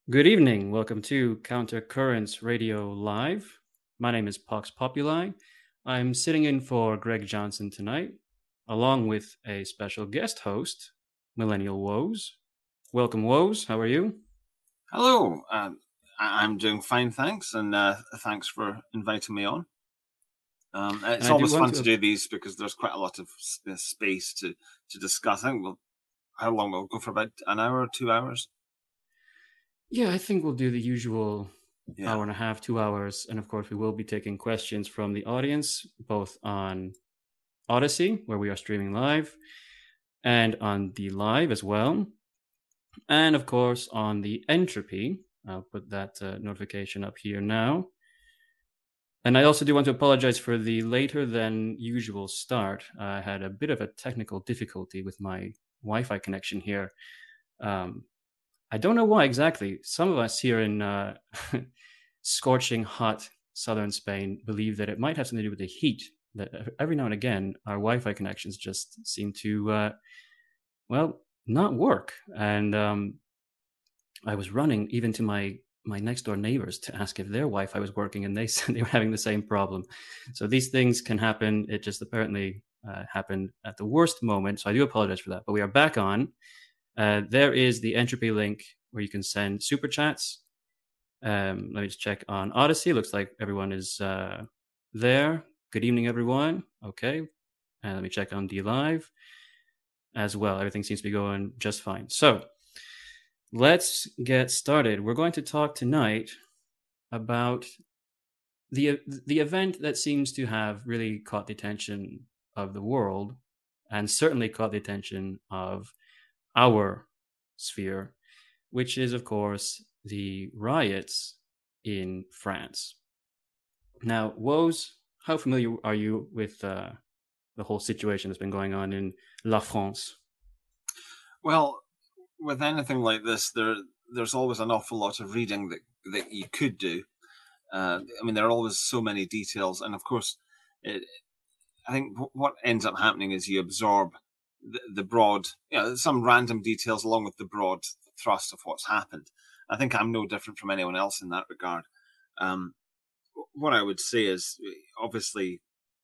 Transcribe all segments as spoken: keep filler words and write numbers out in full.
Good evening. Welcome to Counter Currents Radio Live. My name is Pox Populi. I'm sitting in for Greg Johnson tonight, along with a special guest host, Millennial Woes. Welcome, Woes. How are you? Hello, um, I- I'm doing fine, thanks, and uh, thanks for inviting me on. Um, And it's I do always want fun to to, do these because there's quite a lot of s- uh, space to, to discuss. I think we'll, how long we'll go for about an hour, two hours. yeah, I think we'll do the usual Yeah, hour and a half, two hours. And of course, we will be taking questions from the audience, both on Odyssey, where we are streaming live, and on the live as well. And of course, on the entropy. I'll put that uh, notification up here now. And I also do want to apologize for the later than usual start. I had a bit of a technical difficulty with my Wi Fi connection here. Um, I don't know why exactly. Some of us here in uh, scorching hot southern Spain believe that it might have something to do with the heat. That every now and again, our Wi Fi connections just seem to, uh, well, not work. And um, I was running even to my my next door neighbors to ask if their Wi-Fi was working, and they said they were having the same problem. So these things can happen. It just apparently uh, happened at the worst moment. So I do apologize for that. But we are back on. Uh, there is the entropy link where you can send super chats. Um, let me just check on Odyssey. Looks like everyone is uh, there. Good evening, everyone. Okay. And let me check on D Live as well. Everything seems to be going just fine. So let's get started. We're going to talk tonight about the the event that seems to have really caught the attention of the world, and certainly caught the attention of our sphere, which is, of course, the riots in France. Now, Woes, how familiar are you with uh, the whole situation that's been going on in La France? well, with anything like this, there there's always an awful lot of reading that that you could do. Uh, I mean, there are always so many details, and of course, it, I think what ends up happening is you absorb the, the broad, you know, some random details along with the broad thrust of what's happened. I think I'm no different from anyone else in that regard. Um, what I would say is, obviously,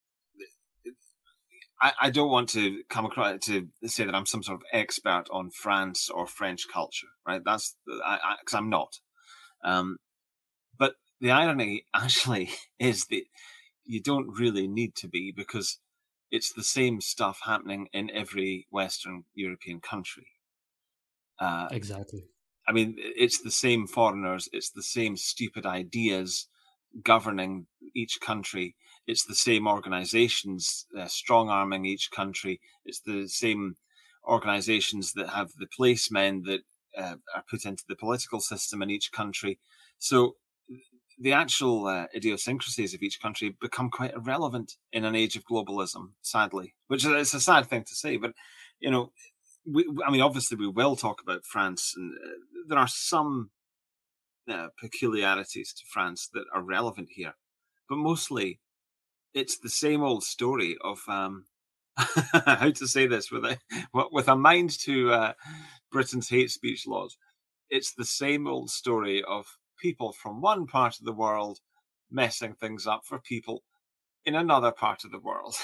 I, I don't want to come across to say that I'm some sort of expert on France or French culture, right? That's because I'm not. Um, but the irony actually is that you don't really need to be, because it's the same stuff happening in every Western European country. Uh, Exactly. I mean, it's the same foreigners, it's the same stupid ideas governing each country. It's the same organizations uh, strong arming each country. It's the same organizations that have the policemen that uh, are put into the political system in each country. So the actual uh, idiosyncrasies of each country become quite irrelevant in an age of globalism, sadly, which is it's a sad thing to say. But, you know, we, I mean, obviously we will talk about France, and uh, there are some uh, peculiarities to France that are relevant here, but mostly it's the same old story of um, how to say this with a with a mind to uh, Britain's hate speech laws. It's the same old story of people from one part of the world messing things up for people in another part of the world.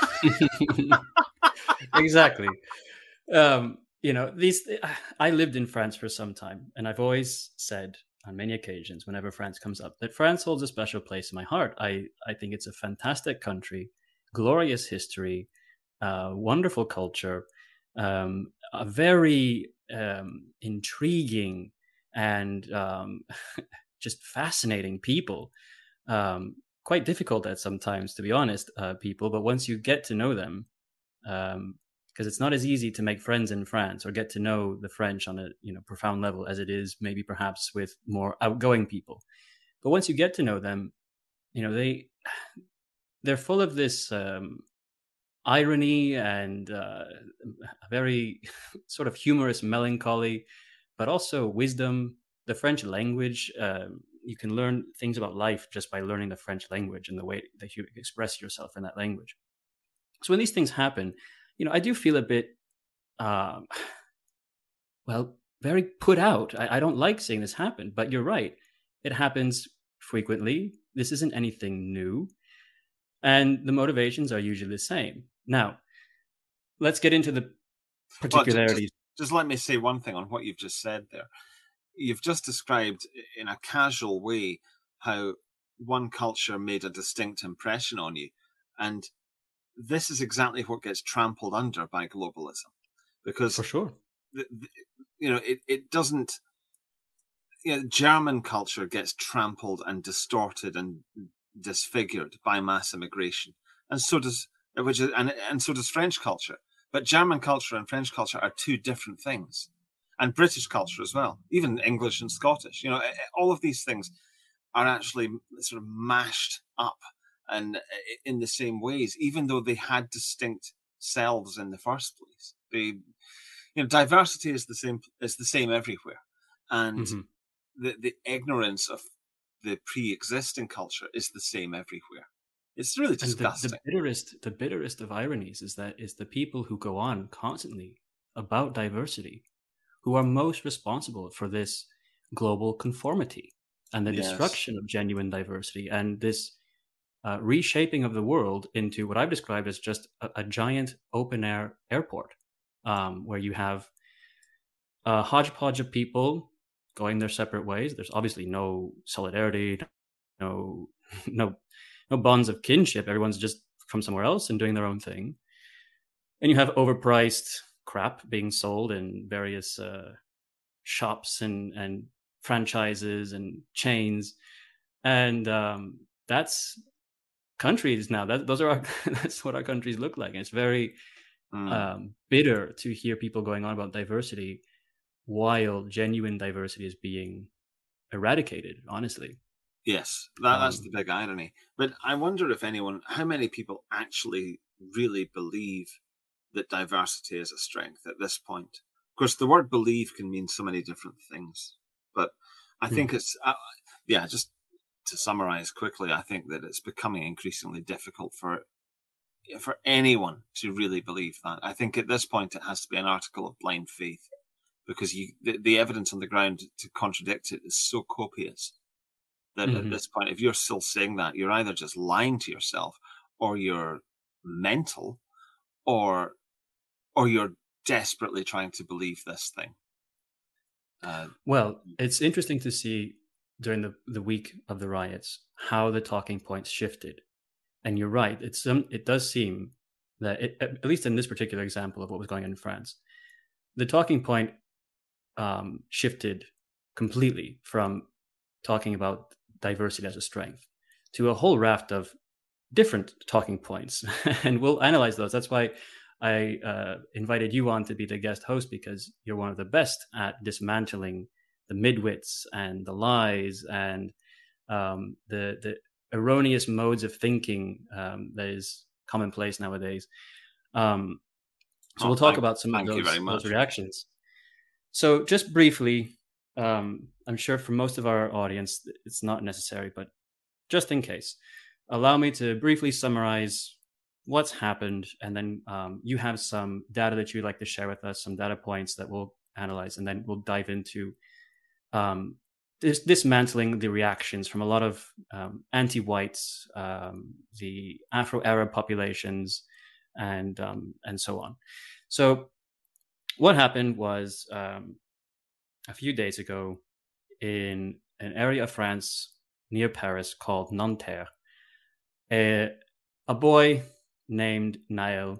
Exactly. Um, you know, these. I lived in France for some time, and I've always said on many occasions, whenever France comes up, that France holds a special place in my heart. I I think it's a fantastic country, glorious history, uh, wonderful culture, um, a very um, intriguing and um, just fascinating people. Um, quite difficult at sometimes, to be honest, uh, people. But once you get to know them, um, because it's not as easy to make friends in France or get to know the French on a you know profound level as it is maybe perhaps with more outgoing people. But once you get to know them, you know they they're full of this um, irony and uh, a very sort of humorous melancholy, but also wisdom. The French language, uh, you can learn things about life just by learning the French language and the way that you express yourself in that language. So when these things happen, you know, I do feel a bit, um, well, very put out. I, I don't like seeing this happen, but you're right. It happens frequently. This isn't anything new. And the motivations are usually the same. Now, let's get into the Well, ju- just, particularities. just let me say one thing on what you've just said there. You've just described in a casual way how one culture made a distinct impression on you. And this is exactly what gets trampled under by globalism. Because, For sure. the, the, you know, it, it doesn't, you know, German culture gets trampled and distorted and disfigured by mass immigration. And so does, which is, and, and so does French culture. But German culture and French culture are two different things. And British culture as well, even English and Scottish. You know, all of these things are actually sort of mashed up and in the same ways, even though they had distinct selves in the first place. They, you know, diversity is the same is the same everywhere, and Mm-hmm. the the ignorance of the pre-existing culture is the same everywhere. It's really And the, the disgusting. bitterest, the bitterest of ironies is that is the people who go on constantly about diversity who are most responsible for this global conformity and the Yes. destruction of genuine diversity and this uh, reshaping of the world into what I've described as just a, a giant open air airport, um, where you have a hodgepodge of people going their separate ways. There's obviously no solidarity, no no no bonds of kinship. Everyone's just from somewhere else and doing their own thing. And you have overpriced crap being sold in various uh, shops and and franchises and chains, and um, that's countries now. That those are our, that's what our countries look like. And it's very Mm. um, bitter to hear people going on about diversity while genuine diversity is being eradicated. Honestly, Yes, that, that's um, the big irony. But I wonder if anyone, how many people actually really believe that diversity is a strength at this point? Of course, the word believe can mean so many different things. But I hmm. think it's, uh, yeah, just to summarize quickly, I think that it's becoming increasingly difficult for for anyone to really believe that. I think at this point it has to be an article of blind faith because you, the, the evidence on the ground to contradict it is so copious that at Mm-hmm. this point, if you're still saying that, you're either just lying to yourself or you're mental or or you're desperately trying to believe this thing. Uh, Well, it's interesting to see during the, the week of the riots how the talking points shifted. And you're right. It's um, it does seem that it, at least in this particular example of what was going on in France, the talking point um, shifted completely from talking about diversity as a strength to a whole raft of different talking points, and we'll analyze those. That's why I uh, invited you on to be the guest host, because you're one of the best at dismantling the midwits and the lies and um, the the erroneous modes of thinking um, that is commonplace nowadays. Um, so oh, we'll talk thank, about some of thank you very those those much. reactions. So just briefly, um, I'm sure for most of our audience it's not necessary, but just in case, allow me to briefly summarize what's happened, and then um, you have some data that you'd like to share with us, some data points that we'll analyze, and then we'll dive into um, dis- dismantling the reactions from a lot of um, anti-whites, um, the Afro-Arab populations, and um, and so on. So what happened was um, a few days ago in an area of France near Paris called Nanterre, a, a boy named Niall,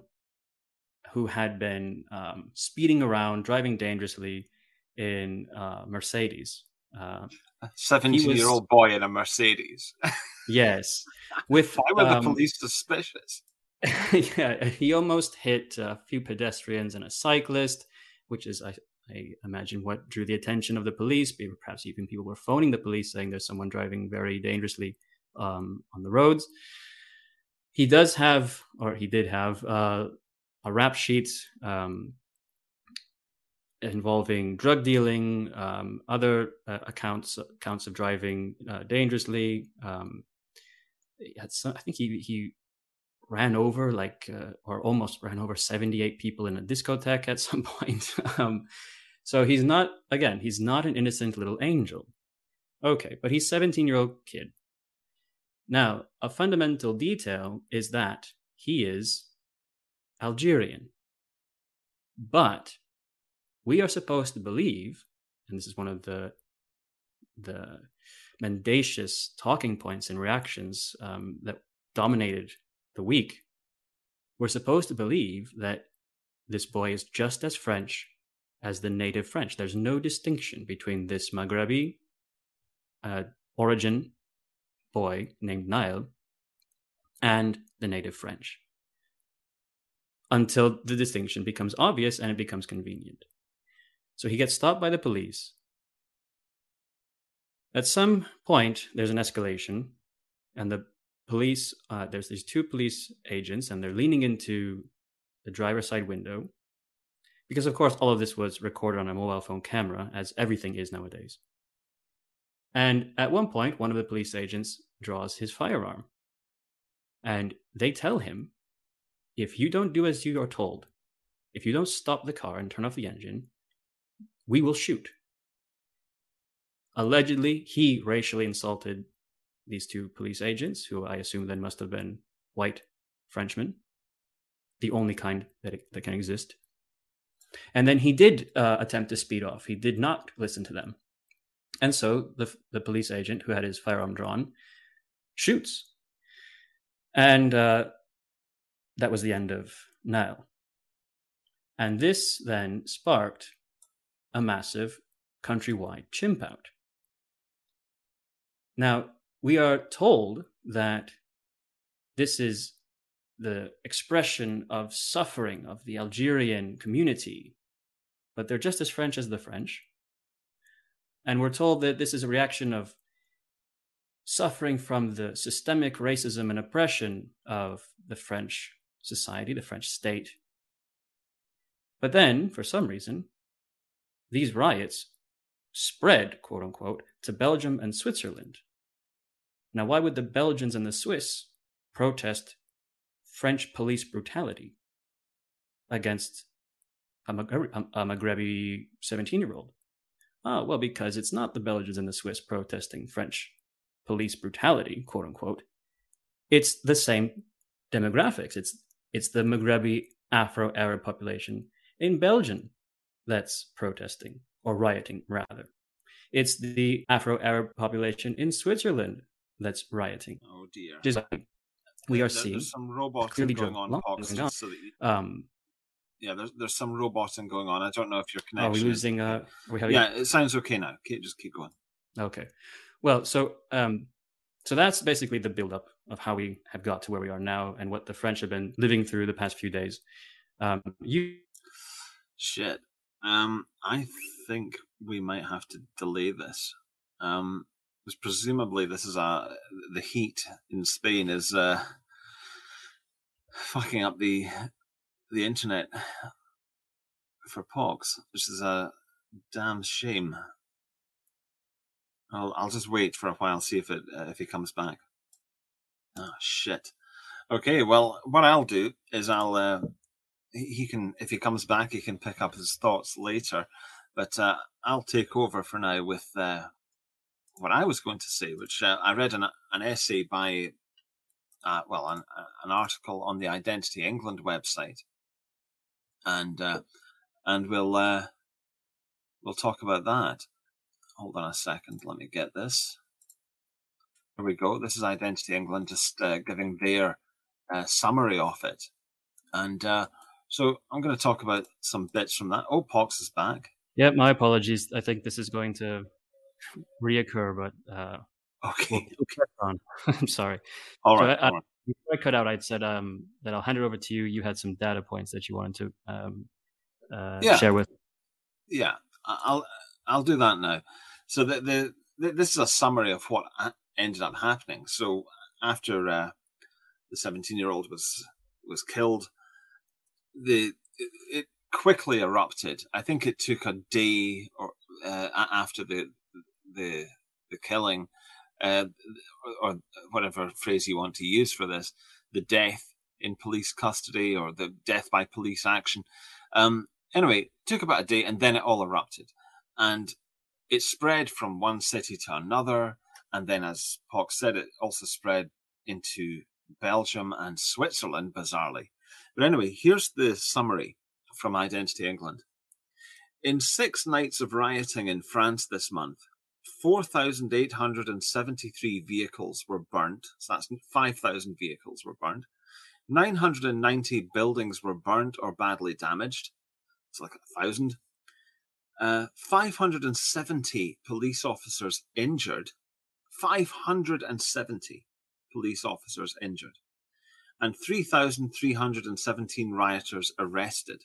who had been um, speeding around, driving dangerously in uh, Mercedes. Uh, A he was, seventeen-year-old boy in a Mercedes. yes, with, Why were the um, police suspicious? yeah, he almost hit a few pedestrians and a cyclist, which is, I, I imagine, what drew the attention of the police. Perhaps even people were phoning the police saying there's someone driving very dangerously um, on the roads. He does have, or he did have, uh, a rap sheet um, involving drug dealing, um, other uh, accounts accounts of driving uh, dangerously. Um, had some, I think he he ran over like uh, or almost ran over seventy-eight people in a discotheque at some point. um, So he's not, again, he's not an innocent little angel. Okay, but he's a seventeen-year-old kid. Now, a fundamental detail is that he is Algerian. But we are supposed to believe, and this is one of the the mendacious talking points and reactions um, that dominated the week, we're supposed to believe that this boy is just as French as the native French. There's no distinction between this Maghrebi uh, origin boy named Nile and the native French, until the distinction becomes obvious and it becomes convenient. So he gets stopped by the police. At some point, there's an escalation, and the police, uh, there's these two police agents, and they're leaning into the driver's side window, because, of course, all of this was recorded on a mobile phone camera, as everything is nowadays. And at one point, one of the police agents draws his firearm, and they tell him, if you don't do as you are told, if you don't stop the car and turn off the engine, we will shoot. Allegedly, he racially insulted these two police agents, who I assume then must have been white Frenchmen, the only kind that, it, that can exist. And then he did uh, attempt to speed off. He did not listen to them. And so the, the police agent, who had his firearm drawn, shoots. And uh, that was the end of Nile. And this then sparked a massive countrywide chimp out. Now, we are told that this is the expression of suffering of the Algerian community, but they're just as French as the French. And we're told that this is a reaction of suffering from the systemic racism and oppression of the French society, the French state. But then, for some reason, these riots spread, quote unquote, to Belgium and Switzerland. Now, why would the Belgians and the Swiss protest French police brutality against a Maghrebi seventeen-year-old? Oh, well, because it's not the Belgians and the Swiss protesting French police brutality, quote unquote. It's the same demographics. It's it's the Maghrebi Afro-Arab population in Belgium that's protesting, or rioting, rather. It's the Afro-Arab population in Switzerland that's rioting. Oh, dear. Just, we are there, seeing there's some roboting going on, Pox. Going on. So that you, um, yeah, there's there's some roboting going on. I don't know if your connection. Are we losing? Is, uh, are we having... Yeah, it sounds okay now. Okay, just keep going. Okay. Well, so um, so that's basically the build-up of how we have got to where we are now, and what the French have been living through the past few days. Um, you shit. Um, I think we might have to delay this. Um, because presumably this is a the heat in Spain is uh, fucking up the the internet for Pox, which is a damn shame. I'll I'll just wait for a while, see if it uh, if he comes back. Oh shit. Okay, well, what I'll do is I'll uh, he can if he comes back, he can pick up his thoughts later. But uh, I'll take over for now with uh, what I was going to say, which uh, I read an an essay by uh, well an an article on the Identity England website, and uh, and we'll uh, we'll talk about that. Hold on a second. Let me get this. Here we go. This is Identity England, just uh, giving their uh, summary of it. And uh, so I'm going to talk about some bits from that. Oh, Pox is back. Yeah, my apologies. I think this is going to reoccur, but uh, okay. We'll keep on. I'm sorry. All so right. I, all right. Before I cut out, I'd said um, that I'll hand it over to you. You had some data points that you wanted to um, uh, yeah. share with. Yeah, I'll I'll do that now. So the, the, the this is a summary of what ended up happening. So after uh, the seventeen-year-old was was killed, the it, it quickly erupted. I think it took a day or uh, after the the the killing, uh, or whatever phrase you want to use for this, the death in police custody or the death by police action. Um, Anyway, took about a day, and then it all erupted. And it spread from one city to another. And then, as Pock said, it also spread into Belgium and Switzerland, bizarrely. But anyway, here's the summary from Identity England. In six nights of rioting in France this month, four thousand eight hundred seventy-three vehicles were burnt. So that's five thousand vehicles were burnt. nine hundred ninety buildings were burnt or badly damaged. It's like a thousand. Uh, five hundred seventy police officers injured. five hundred seventy police officers injured. And three thousand three hundred seventeen rioters arrested.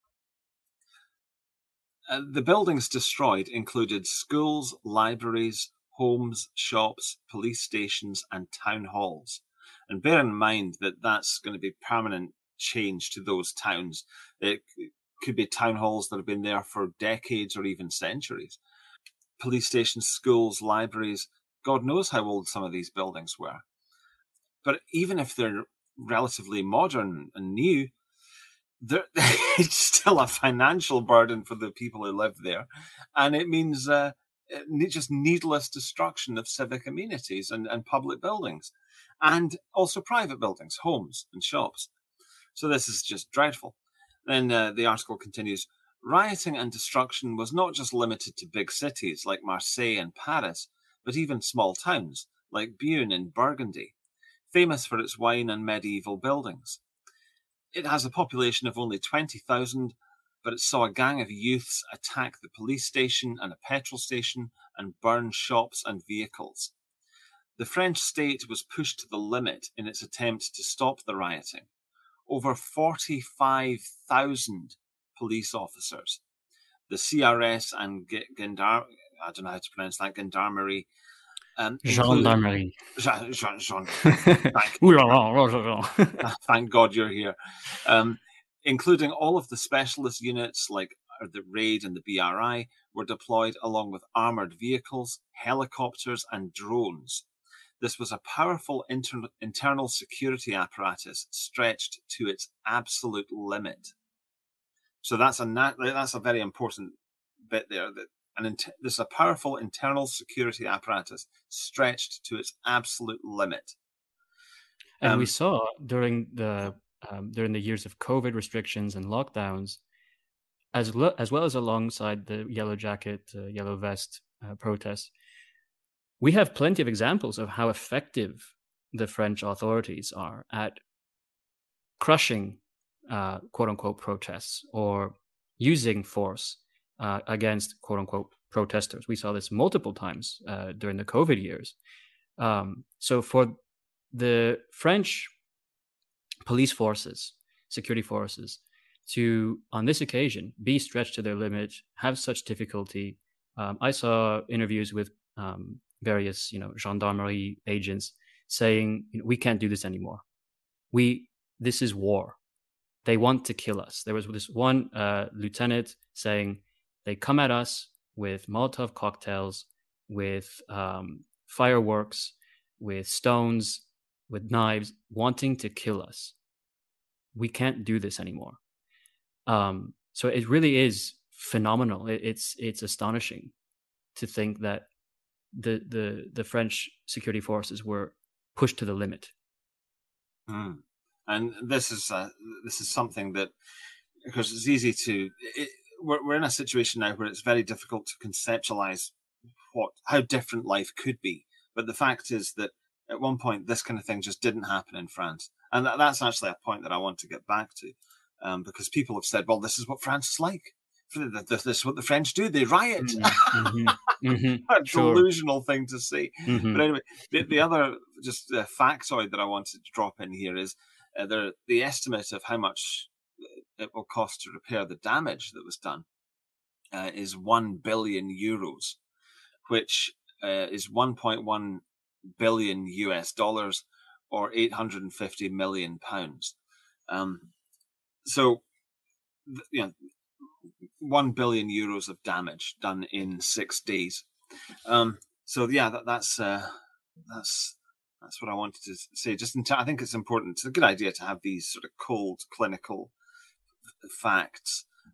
Uh, the buildings destroyed included schools, libraries, homes, shops, police stations, and town halls. And bear in mind that that's going to be permanent change to those towns. It could be town halls that have been there for decades or even centuries. Police stations, schools, libraries, God knows how old some of these buildings were. But even if they're relatively modern and new, it's still a financial burden for the people who live there. And it means uh, just needless destruction of civic amenities and, and public buildings, and also private buildings, homes and shops. So this is just dreadful. Then uh, the article continues, rioting and destruction was not just limited to big cities like Marseille and Paris, but even small towns like Beaune in Burgundy, famous for its wine and medieval buildings. It has a population of only twenty thousand, but it saw a gang of youths attack the police station and a petrol station and burn shops and vehicles. The French state was pushed to the limit in its attempt to stop the rioting. Over forty-five thousand police officers, the C R S and Gendar, I don't know how to pronounce that, Gendarmerie, Um, Gendarmerie. Jean, Jean, Jean, thank, thank God you're here. Um, including all of the specialist units like the RAID and the B R I were deployed along with armoured vehicles, helicopters and drones. This was a powerful inter- internal security apparatus stretched to its absolute limit. So that's a na- that's a very important bit there. That an int- there's a powerful internal security apparatus stretched to its absolute limit. And um, we saw during the um, during the years of COVID restrictions and lockdowns, as lo- as well as alongside the yellow jacket, uh, yellow vest uh, protests, we have plenty of examples of how effective the French authorities are at crushing uh, quote-unquote protests or using force uh, against quote-unquote protesters. We saw this multiple times uh, during the COVID years. Um, so for the French police forces, security forces, to, on this occasion, be stretched to their limit, have such difficulty. Um, I saw interviews with um, various, you know, gendarmerie agents saying, you know, we can't do this anymore. We, this is war. They want to kill us. There was this one uh, lieutenant saying they come at us with Molotov cocktails, with um, fireworks, with stones, with knives, wanting to kill us. We can't do this anymore. Um, so it really is phenomenal. It, it's it's astonishing to think that the the the French security forces were pushed to the limit. Mm. And this is uh, this is something that, because it's easy to, it, we're we're in a situation now where it's very difficult to conceptualize what how different life could be. But the fact is that at one point this kind of thing just didn't happen in France, and that, that's actually a point that I want to get back to, um, because people have said, "Well, this is what France is like. This is what the French do. They riot." Mm-hmm. Mm-hmm. A Sure. delusional thing to say. Mm-hmm. But anyway, the, the other just uh, factoid that I wanted to drop in here is uh, the the estimate of how much it will cost to repair the damage that was done uh, is one billion euros, which uh, is one point one billion U S dollars, or eight hundred fifty million pounds. Um, so, you know, one billion euros of damage done in six days. Um, so yeah, that, that's uh, that's that's what I wanted to say. Just in t- I think it's important. It's a good idea to have these sort of cold clinical facts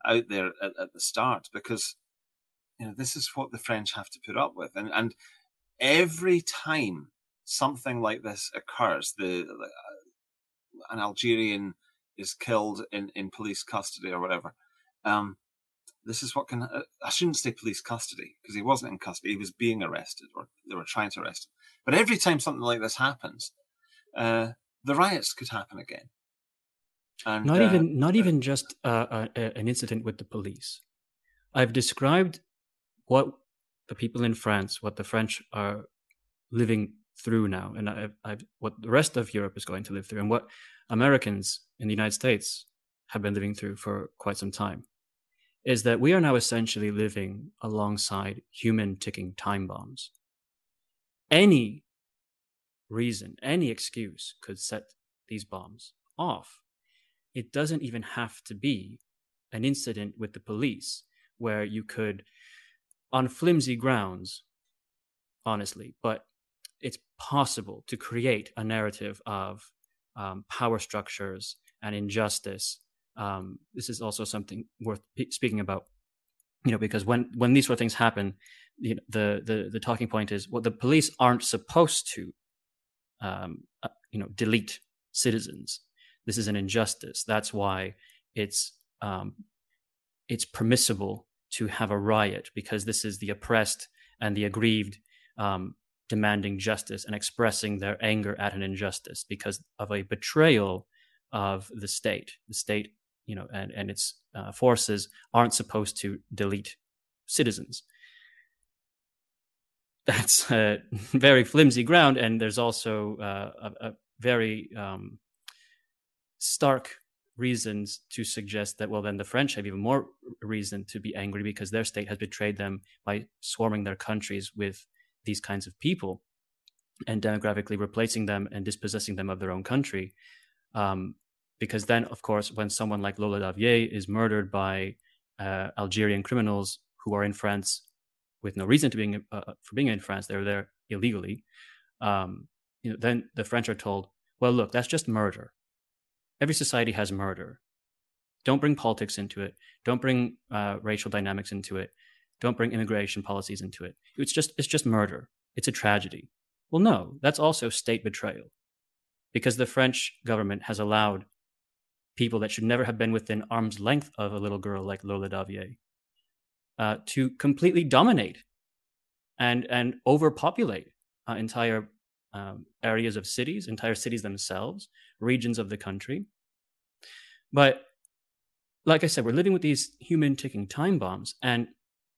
out there at, at the start, because you know this is what the French have to put up with, and and every time something like this occurs, the uh, an Algerian is killed in, in police custody or whatever. Um, this is what can, uh, I shouldn't say police custody, because he wasn't in custody, he was being arrested, or they were trying to arrest him. But every time something like this happens, uh, the riots could happen again. And not uh, even not even just uh, a, an incident with the police. I've described what the people in France, what the French are living through now, and I've, I've, what the rest of Europe is going to live through, and what Americans in the United States have been living through for quite some time, is that we are now essentially living alongside human ticking time bombs. Any reason, any excuse could set these bombs off. It doesn't even have to be an incident with the police where you could, on flimsy grounds, honestly, but it's possible to create a narrative of um, power structures and injustice. Um, this is also something worth p- speaking about, you know, because when, when these sort of things happen, you know, the, the, the talking point is, well, the police aren't supposed to, um, uh, you know, delete citizens. This is an injustice. That's why it's um, it's permissible to have a riot, because this is the oppressed and the aggrieved um, demanding justice and expressing their anger at an injustice because of a betrayal of the state. The state, you know, and, and its uh, forces aren't supposed to delete citizens. That's a very flimsy ground, and there's also uh, a, a very um, stark reasons to suggest that, well, then the French have even more reason to be angry because their state has betrayed them by swarming their countries with these kinds of people and demographically replacing them and dispossessing them of their own country. Um, because then, of course, when someone like Lola Davier is murdered by uh, Algerian criminals who are in France with no reason to being uh, for being in France, they're there illegally. Um, you know, then the French are told, well, look, that's just murder. Every society has murder. Don't bring politics into it. Don't bring uh, racial dynamics into it. Don't bring immigration policies into it. It's just it's just murder. It's a tragedy. Well, no, that's also state betrayal, because the French government has allowed people that should never have been within arm's length of a little girl like Lola Davier uh, to completely dominate and and overpopulate uh, entire um, areas of cities, entire cities themselves, regions of the country. But like I said, we're living with these human ticking time bombs, and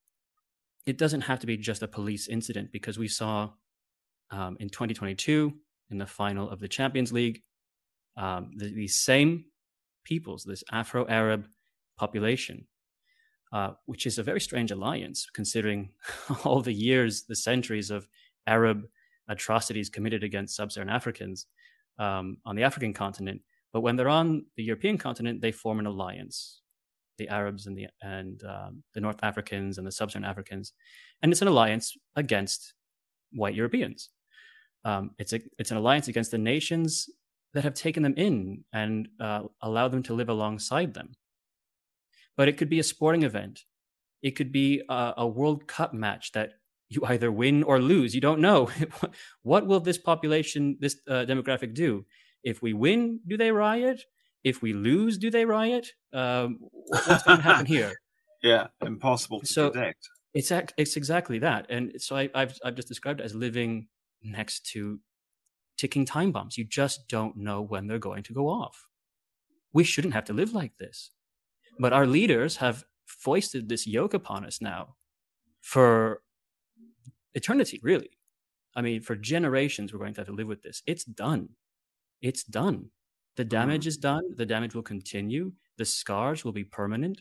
it doesn't have to be just a police incident, because we saw um, in twenty twenty-two, in the final of the Champions League, um, the, these same peoples, this Afro-Arab population, uh, which is a very strange alliance considering all the years, the centuries of Arab atrocities committed against sub-Saharan Africans um, on the African continent. But when they're on the European continent, they form an alliance, the Arabs and the and um, the North Africans and the sub-Saharan Africans, and it's an alliance against white Europeans. Um, it's a it's an alliance against the nations that have taken them in and uh, allowed them to live alongside them. But it could be a sporting event. It could be a, a World Cup match that you either win or lose. You don't know. What will this population, this uh, demographic do? If we win, do they riot? If we lose, do they riot? Um, what's going to happen here? Yeah, impossible to so predict. It's it's exactly that. And so I, I've I've just described it as living next to ticking time bombs. You just don't know when they're going to go off. We shouldn't have to live like this. But our leaders have foisted this yoke upon us now for eternity, really. I mean, for generations, we're going to have to live with this. It's done. It's done. The damage mm. is done. The damage will continue. The scars will be permanent.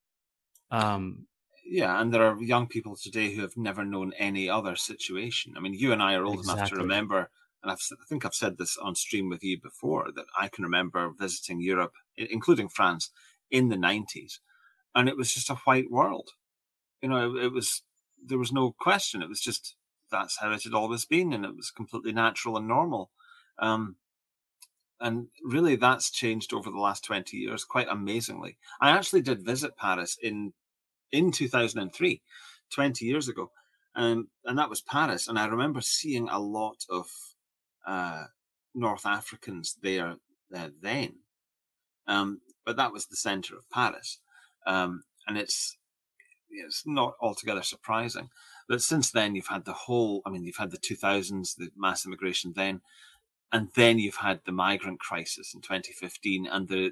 Um, yeah, and there are young people today who have never known any other situation. I mean, you and I are old exactly. enough to remember, and I've, I think I've said this on stream with you before, that I can remember visiting Europe, including France, in the nineties, and it was just a white world. You know, it, it was, there was no question. It was just, that's how it had always been, and it was completely natural and normal. Um, and really that's changed over the last twenty years quite amazingly. I actually did visit Paris in in two thousand three, twenty years ago, um, and that was Paris. And I remember seeing a lot of uh, North Africans there uh, then, um, but that was the center of Paris, um, and it's it's not altogether surprising. But since then, you've had the whole. I mean, you've had the two thousands, the mass immigration then, and then you've had the migrant crisis in twenty fifteen, and the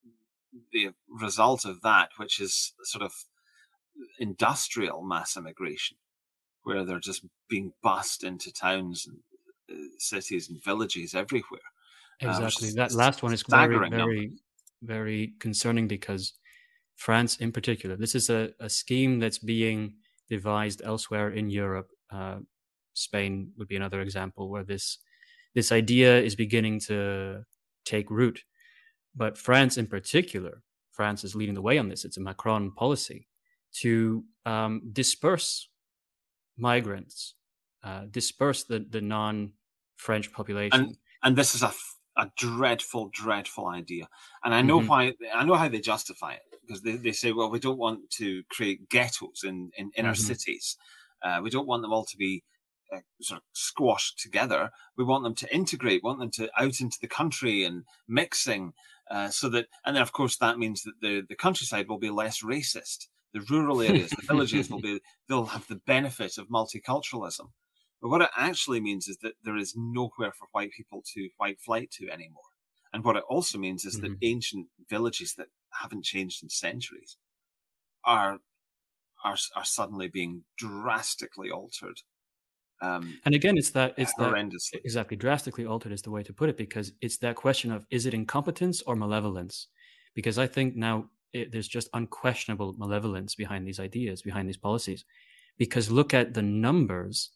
the result of that, which is sort of industrial mass immigration, where they're just being bussed into towns and uh, cities and villages everywhere. Uh, which Exactly. is That a last one is very, staggering number. very, very concerning because France, in particular, this is a, a scheme that's being devised elsewhere in Europe. Uh, Spain would be another example where this this idea is beginning to take root. But France, in particular, France is leading the way on this. It's a Macron policy to um, disperse migrants, uh, disperse the, the non-French population. And and this is a, a dreadful, dreadful idea. And I know mm-hmm. why. I know how they justify it, because they, they say, well, we don't want to create ghettos in, in inner mm-hmm. cities. Uh, we don't want them all to be uh, sort of squashed together. We want them to integrate, want them to out into the country and mixing, uh, so that, and then of course that means that the, the countryside will be less racist. The rural areas, the villages will be, they'll have the benefit of multiculturalism. But what it actually means is that there is nowhere for white people to white flight to anymore. And what it also means is mm-hmm. that ancient villages that haven't changed in centuries are are, are suddenly being drastically altered. Um, and again, it's that it's horrendously. That, exactly, drastically altered is the way to put it, because it's that question of, is it incompetence or malevolence? Because I think now it, there's just unquestionable malevolence behind these ideas, behind these policies. Because look at the numbers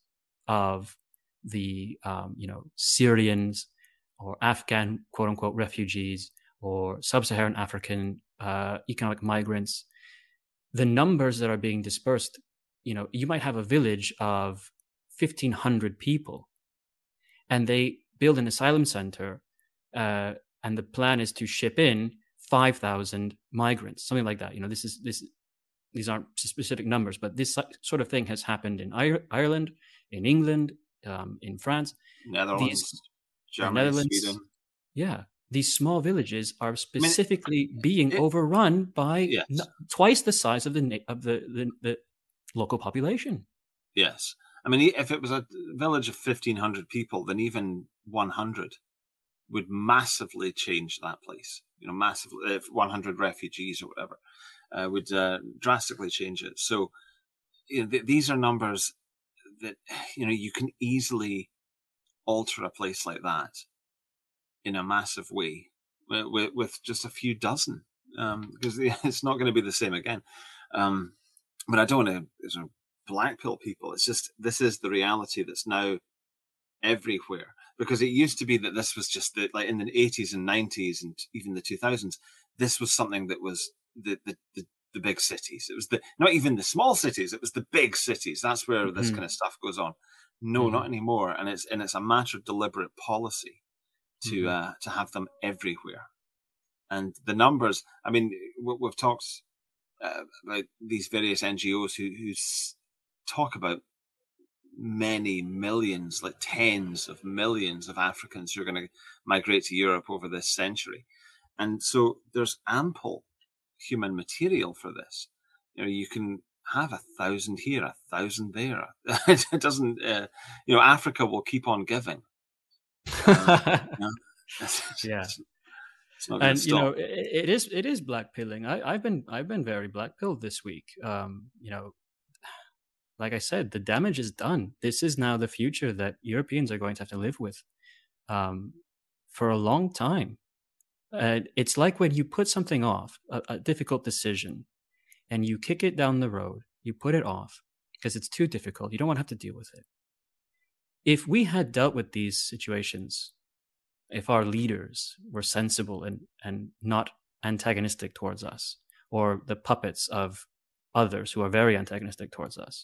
of the, um, you know, Syrians or Afghan, quote unquote, refugees or sub-Saharan African uh, economic migrants. The numbers that are being dispersed, you know, you might have a village of fifteen hundred people and they build an asylum center uh, and the plan is to ship in five thousand migrants, something like that. You know, this is, this, these aren't specific numbers, but this sort of thing has happened in Ireland, in England, um, in France, Netherlands, these, Germany, Netherlands, Sweden. Yeah. These small villages are specifically I mean, being it, overrun by yes. n- twice the size of the of the, the, the local population. Yes. I mean, if it was a village of fifteen hundred people, then even one hundred would massively change that place. You know, massively, if one hundred refugees or whatever, uh, would uh, drastically change it. So, you know, th- these are numbers that, you know, you can easily alter a place like that in a massive way with, with just a few dozen, um, because it's not going to be the same again. Um, but I don't want to sort of blackpill people. It's just, this is the reality that's now everywhere, because it used to be that this was just the, like in the eighties and nineties and even the two thousands, this was something that was the, the, the, the big cities. It was the, not even the small cities, it was the big cities. That's where mm-hmm. this kind of stuff goes on. No, mm-hmm. not anymore. And it's, and it's a matter of deliberate policy to mm-hmm. uh, to have them everywhere. And the numbers, I mean, we've talked uh, about these various N G Os who, who talk about many millions, like tens of millions of Africans who are going to migrate to Europe over this century. And so there's ample human material for this. You know, you can have a thousand here, a thousand there. It doesn't, uh, you know, Africa will keep on giving. Um, you know, it's, yeah, it's, it's not and stop. you know, it, it is it is black pilling. I, I've been I've been very black pilled this week. Um, you know, like I said, the damage is done. This is now the future that Europeans are going to have to live with um, for a long time. Uh, it's like when you put something off, a, a difficult decision, and you kick it down the road. You put it off because it's too difficult. You don't want to have to deal with it. If we had dealt with these situations, if our leaders were sensible and, and not antagonistic towards us, or the puppets of others who are very antagonistic towards us,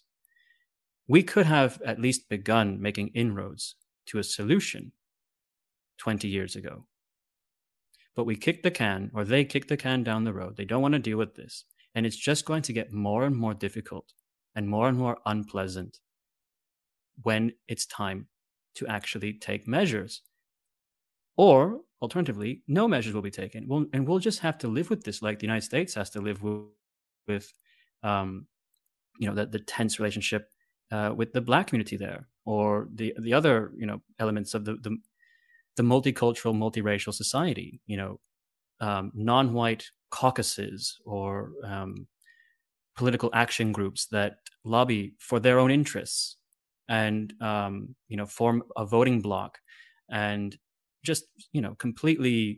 we could have at least begun making inroads to a solution twenty years ago. but we kick the can, or they kick the can down the road. They don't want to deal with this. And it's just going to get more and more difficult and more and more unpleasant when it's time to actually take measures. Or alternatively, no measures will be taken. We'll, and we'll just have to live with this, like the United States has to live with, with um, you know, the, the tense relationship uh, with the Black community there, or the the other, you know, elements of the the, the multicultural, multiracial society. You know, um, non-white caucuses or um, political action groups that lobby for their own interests, and um, you know, form a voting bloc, and just, you know, completely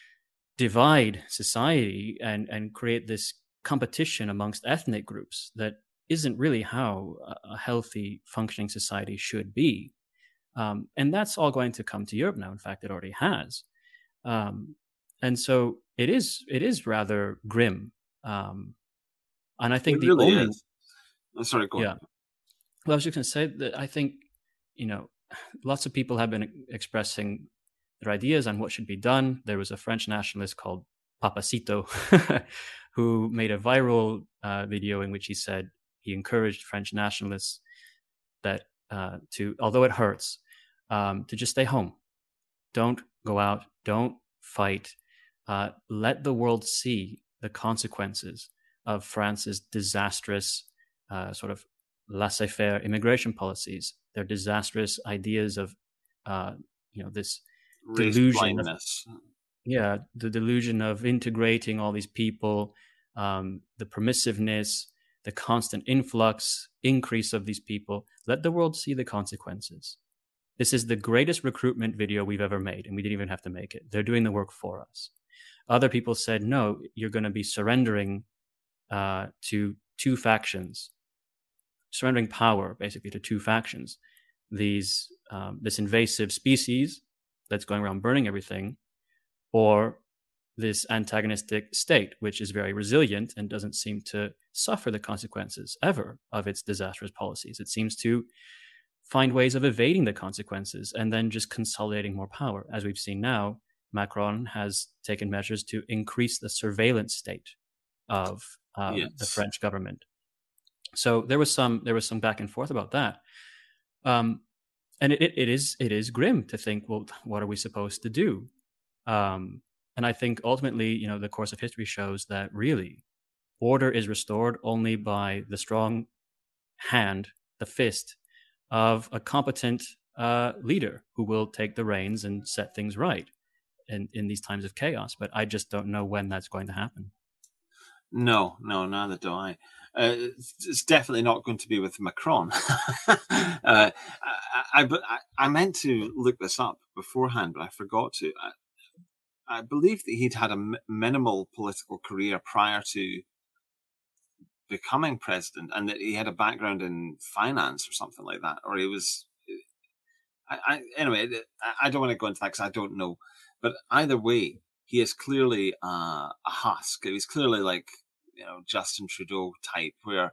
divide society and and create this competition amongst ethnic groups that isn't really how a healthy functioning society should be. Um, and that's all going to come to Europe now. In fact, it already has. Um, and so it is it is rather grim. Um, and I think It the really only is. I'm sorry, go on. yeah. Well, I was just going to say that I think, you know, lots of people have been expressing their ideas on what should be done. There was a French nationalist called Papacito who made a viral uh, video in which he said he encouraged French nationalists that uh, to, although it hurts, um, to just stay home. Don't go out. Don't fight. Uh, let the world see the consequences of France's disastrous uh, sort of laissez-faire immigration policies, their disastrous ideas of, uh, you know, this Race delusion blindness. of, yeah, the delusion of integrating all these people, um, the permissiveness, the constant influx, increase of these people. Let the world see the consequences. This is the greatest recruitment video we've ever made, and we didn't even have to make it. They're doing the work for us. Other people said, no, you're going to be surrendering uh, to two factions, surrendering power basically to two factions. These um, this invasive species that's going around burning everything, or this antagonistic state, which is very resilient and doesn't seem to suffer the consequences ever of its disastrous policies. It seems to find ways of evading the consequences and then just consolidating more power. As we've seen now, Macron has taken measures to increase the surveillance state of um, yes. the French government. So there was some there was some back and forth about that, um, and it, it is it is grim to think, well, what are we supposed to do? Um, and I think ultimately, you know, the course of history shows that really order is restored only by the strong hand, the fist of a competent uh, leader who will take the reins and set things right in, in these times of chaos. But I just don't know when that's going to happen. No, no, neither do I. Uh, it's, it's definitely not going to be with Macron. uh, I, I, I, I meant to look this up beforehand, but I forgot to. I, I believe that he'd had a m- minimal political career prior to becoming president, and that he had a background in finance or something like that, or he was. I, I anyway, I, I don't want to go into that because I don't know. But either way, he is clearly uh, a husk. He's clearly like, you know, Justin Trudeau type, where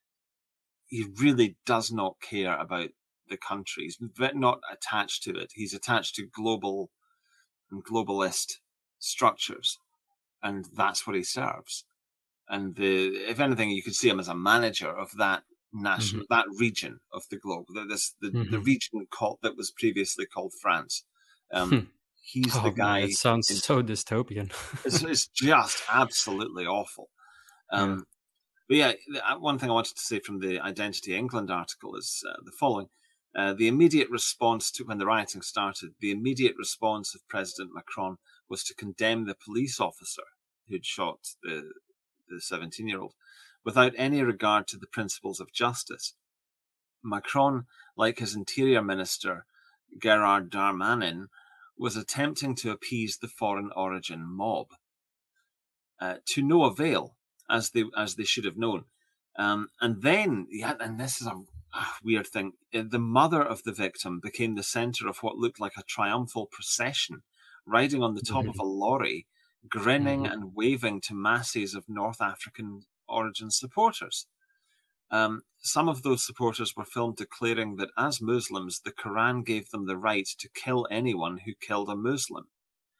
he really does not care about the country. He's not attached to it. He's attached to global and globalist structures, and that's what he serves. And the, if anything, you could see him as a manager of that national, mm-hmm. that region of the globe, the, this, the, mm-hmm. the region called that was previously called France. Um, he's oh, the guy. Man, it sounds in, so dystopian. it's, it's just absolutely awful. Um, yeah. But yeah, one thing I wanted to say from the Identity England article is uh, the following. Uh, the immediate response to when the rioting started, the immediate response of President Macron was to condemn the police officer who'd shot the the seventeen-year-old, without any regard to the principles of justice. Macron, like his interior minister, Gerard Darmanin, was attempting to appease the foreign origin mob. Uh, to no avail, as they as they should have known. Um, and then, yeah, and this is a, a weird thing, the mother of the victim became the centre of what looked like a triumphal procession, riding on the top mm-hmm. of a lorry, grinning mm-hmm. and waving to masses of North African origin supporters. Um, some of those supporters were filmed declaring that as Muslims, the Quran gave them the right to kill anyone who killed a Muslim.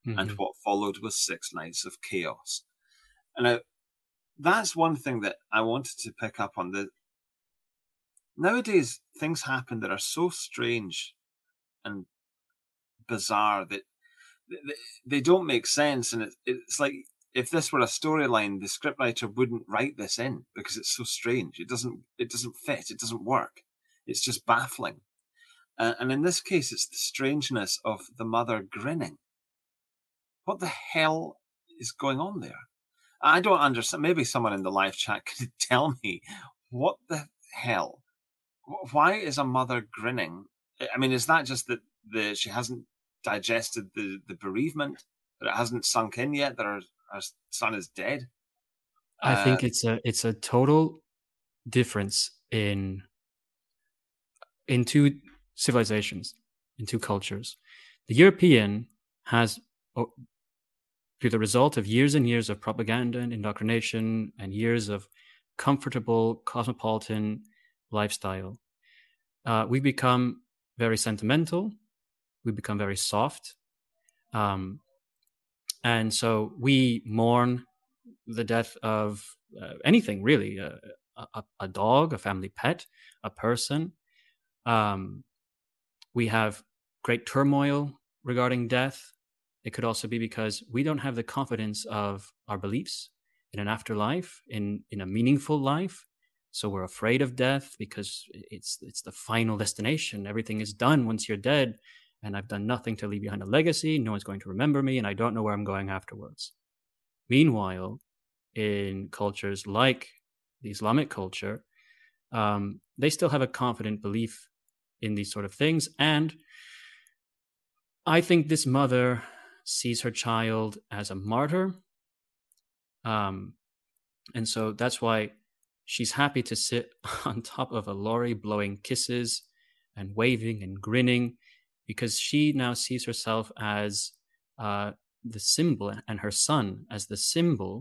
and Mm-hmm. what followed was six nights of chaos. And now, that's one thing that I wanted to pick up on. The nowadays things happen that are so strange and bizarre that they don't make sense, and it's like if this were a storyline, the scriptwriter wouldn't write this in because it's so strange. It doesn't it doesn't fit. It doesn't work. It's just baffling. Uh, and in this case, it's the strangeness of the mother grinning. What the hell is going on there? I don't understand. Maybe someone in the live chat could tell me what the hell. Why is a mother grinning? I mean, is that just that the she hasn't digested the, the bereavement, that it hasn't sunk in yet, that her, her son is dead? I Uh, think it's a it's a total difference in in two civilizations, in two cultures. The European has, through the result of years and years of propaganda and indoctrination and years of comfortable cosmopolitan lifestyle, uh, we become very sentimental, we become very soft, um, and so we mourn the death of uh, anything really, uh, a, a dog, a family pet, a person. Um, we have great turmoil regarding death. It could also be because we don't have the confidence of our beliefs in an afterlife, in, in a meaningful life. So we're afraid of death because it's it's the final destination. Everything is done once you're dead, and I've done nothing to leave behind a legacy. No one's going to remember me, and I don't know where I'm going afterwards. Meanwhile, in cultures like the Islamic culture, um, they still have a confident belief in these sort of things. And I think this mother sees her child as a martyr. Um, and so that's why she's happy to sit on top of a lorry blowing kisses and waving and grinning, because she now sees herself as uh, the symbol, and her son as the symbol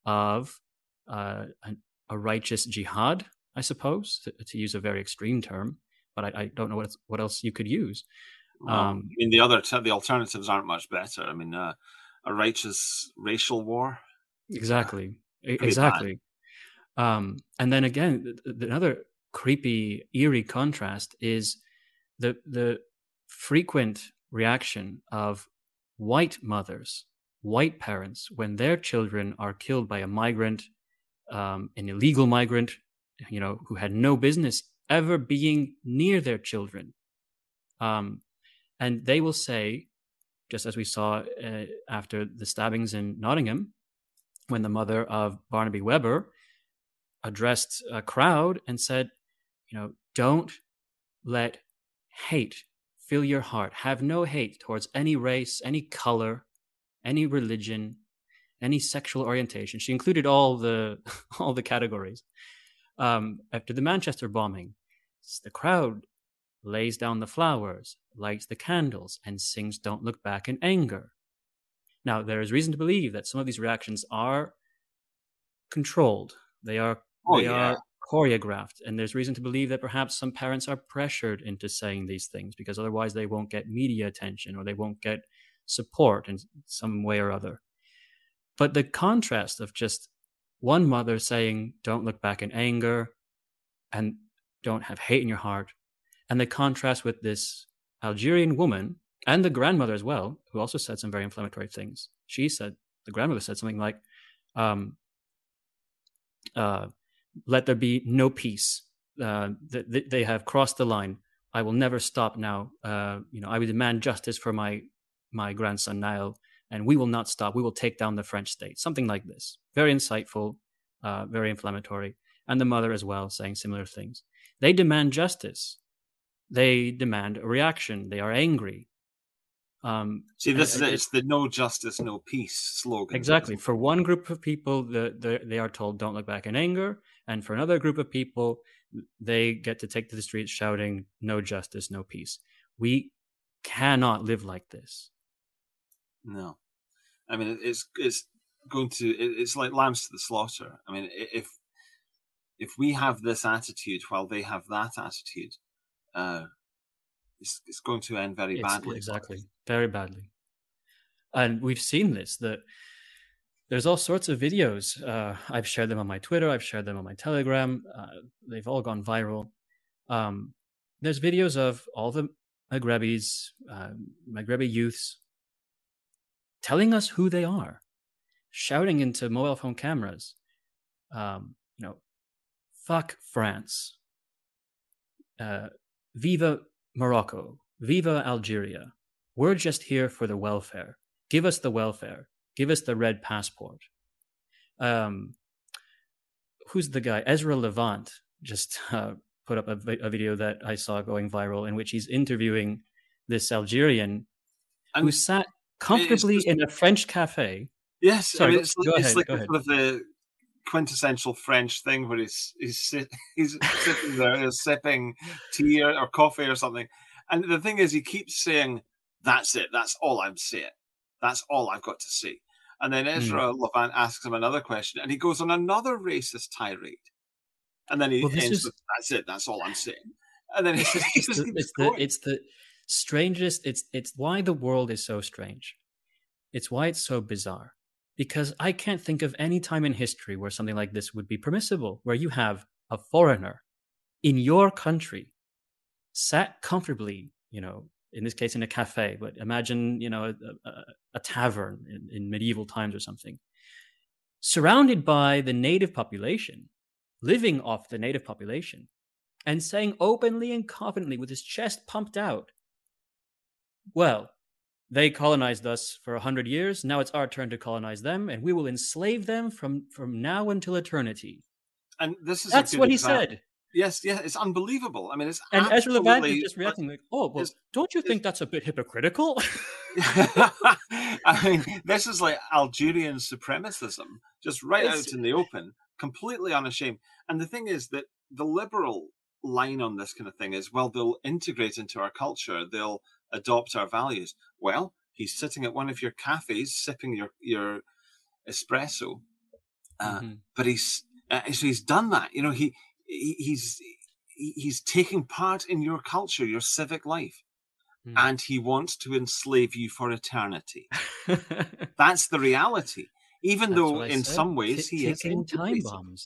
of uh, a, a righteous jihad, I suppose, to, to use a very extreme term, but I, I don't know what else, what else you could use. well, Um, I mean, the other t- the alternatives aren't much better. I mean, uh, a righteous racial war. exactly, Uh, pretty bad. exactly. Um, and then again, th- th- another creepy, eerie contrast is the the frequent reaction of white mothers, white parents, when their children are killed by a migrant, um, an illegal migrant, you know, who had no business ever being near their children. Um, and they will say, just as we saw uh, after the stabbings in Nottingham, when the mother of Barnaby Webber addressed a crowd and said, you know, don't let hate fill your heart. Have no hate towards any race, any color, any religion, any sexual orientation. She included all the all the categories. Um, after the Manchester bombing, the crowd lays down the flowers, lights the candles, and sings "Don't Look Back" in anger. Now, there is reason to believe that some of these reactions are controlled. They are Oh they yeah. are choreographed, and there's reason to believe that perhaps some parents are pressured into saying these things because otherwise they won't get media attention or they won't get support in some way or other. But the contrast of just one mother saying, "Don't look back in anger," and "Don't have hate in your heart," and the contrast with this Algerian woman and the grandmother as well, who also said some very inflammatory things. She said, the grandmother said something like, um, uh, let there be no peace. Uh, th- they have crossed the line. I will never stop now. Uh, you know, I will demand justice for my my grandson Niall, and we will not stop. We will take down the French state. Something like this. Very insightful, uh, very inflammatory. And the mother as well, saying similar things. They demand justice. They demand a reaction. They are angry. Um, See, this is it. it, It's the "no justice, no peace" slogans. Exactly. For one group of people, the, the, they are told, "Don't look back in anger." And for another group of people, they get to take to the streets shouting, "No justice, no peace." We cannot live like this. No, I mean it's it's going to it's like lambs to the slaughter. I mean, if if we have this attitude while they have that attitude, uh, it's it's going to end very It's badly. exactly very badly. And we've seen this, that there's all sorts of videos. Uh, I've shared them on my Twitter. I've shared them on my Telegram. Uh, they've all gone viral. Um, there's videos of all the Maghrebis, uh, Maghrebi youths telling us who they are, shouting into mobile phone cameras, um, you know, fuck France, uh, viva Morocco, viva Algeria. We're just here for the welfare. Give us the welfare. Give us the red passport. Um, who's the guy? Ezra Levant just uh, put up a, a video that I saw going viral in which he's interviewing this Algerian and who sat comfortably just, in a French cafe. Yes, Sorry, I mean, go, it's, go it's ahead, like go ahead. Sort of the quintessential French thing where he's he's, sit, he's sitting there, he's sipping tea or, or coffee or something. And the thing is, he keeps saying, that's it, that's all I'm saying. That's all I've got to say. And then Ezra mm. Levant asks him another question, and he goes on another racist tirade. And then he well, ends is, with, that's it, that's all I'm saying. And then it's, he it's, the, it's, the, it's the strangest, it's it's why the world is so strange. It's why it's so bizarre. Because I can't think of any time in history where something like this would be permissible, where you have a foreigner in your country sat comfortably, you know, in this case in a cafe, but imagine, you know, a, a, a tavern in, in medieval times or something, surrounded by the native population, living off the native population, and saying openly and confidently with his chest pumped out, well, they colonized us for a hundred years. Now it's our turn to colonize them, and we will enslave them from, from now until eternity. And this is that's what he example. said. Yes, yeah, it's unbelievable. I mean, it's and absolutely... Ezra Levant is just reacting like, "Oh, well, don't you think that's a bit hypocritical?" I mean, this is like Algerian supremacism, just right it's... out in the open, completely unashamed. And the thing is that the liberal line on this kind of thing is, well, they'll integrate into our culture, they'll adopt our values. Well, he's sitting at one of your cafes, sipping your your espresso, uh, mm-hmm. but he's uh, so he's done that. You know, he. He's he's taking part in your culture, your civic life, mm. and he wants to enslave you for eternity. That's the reality. Even That's though, in said. some ways, T- he is taking time bombs.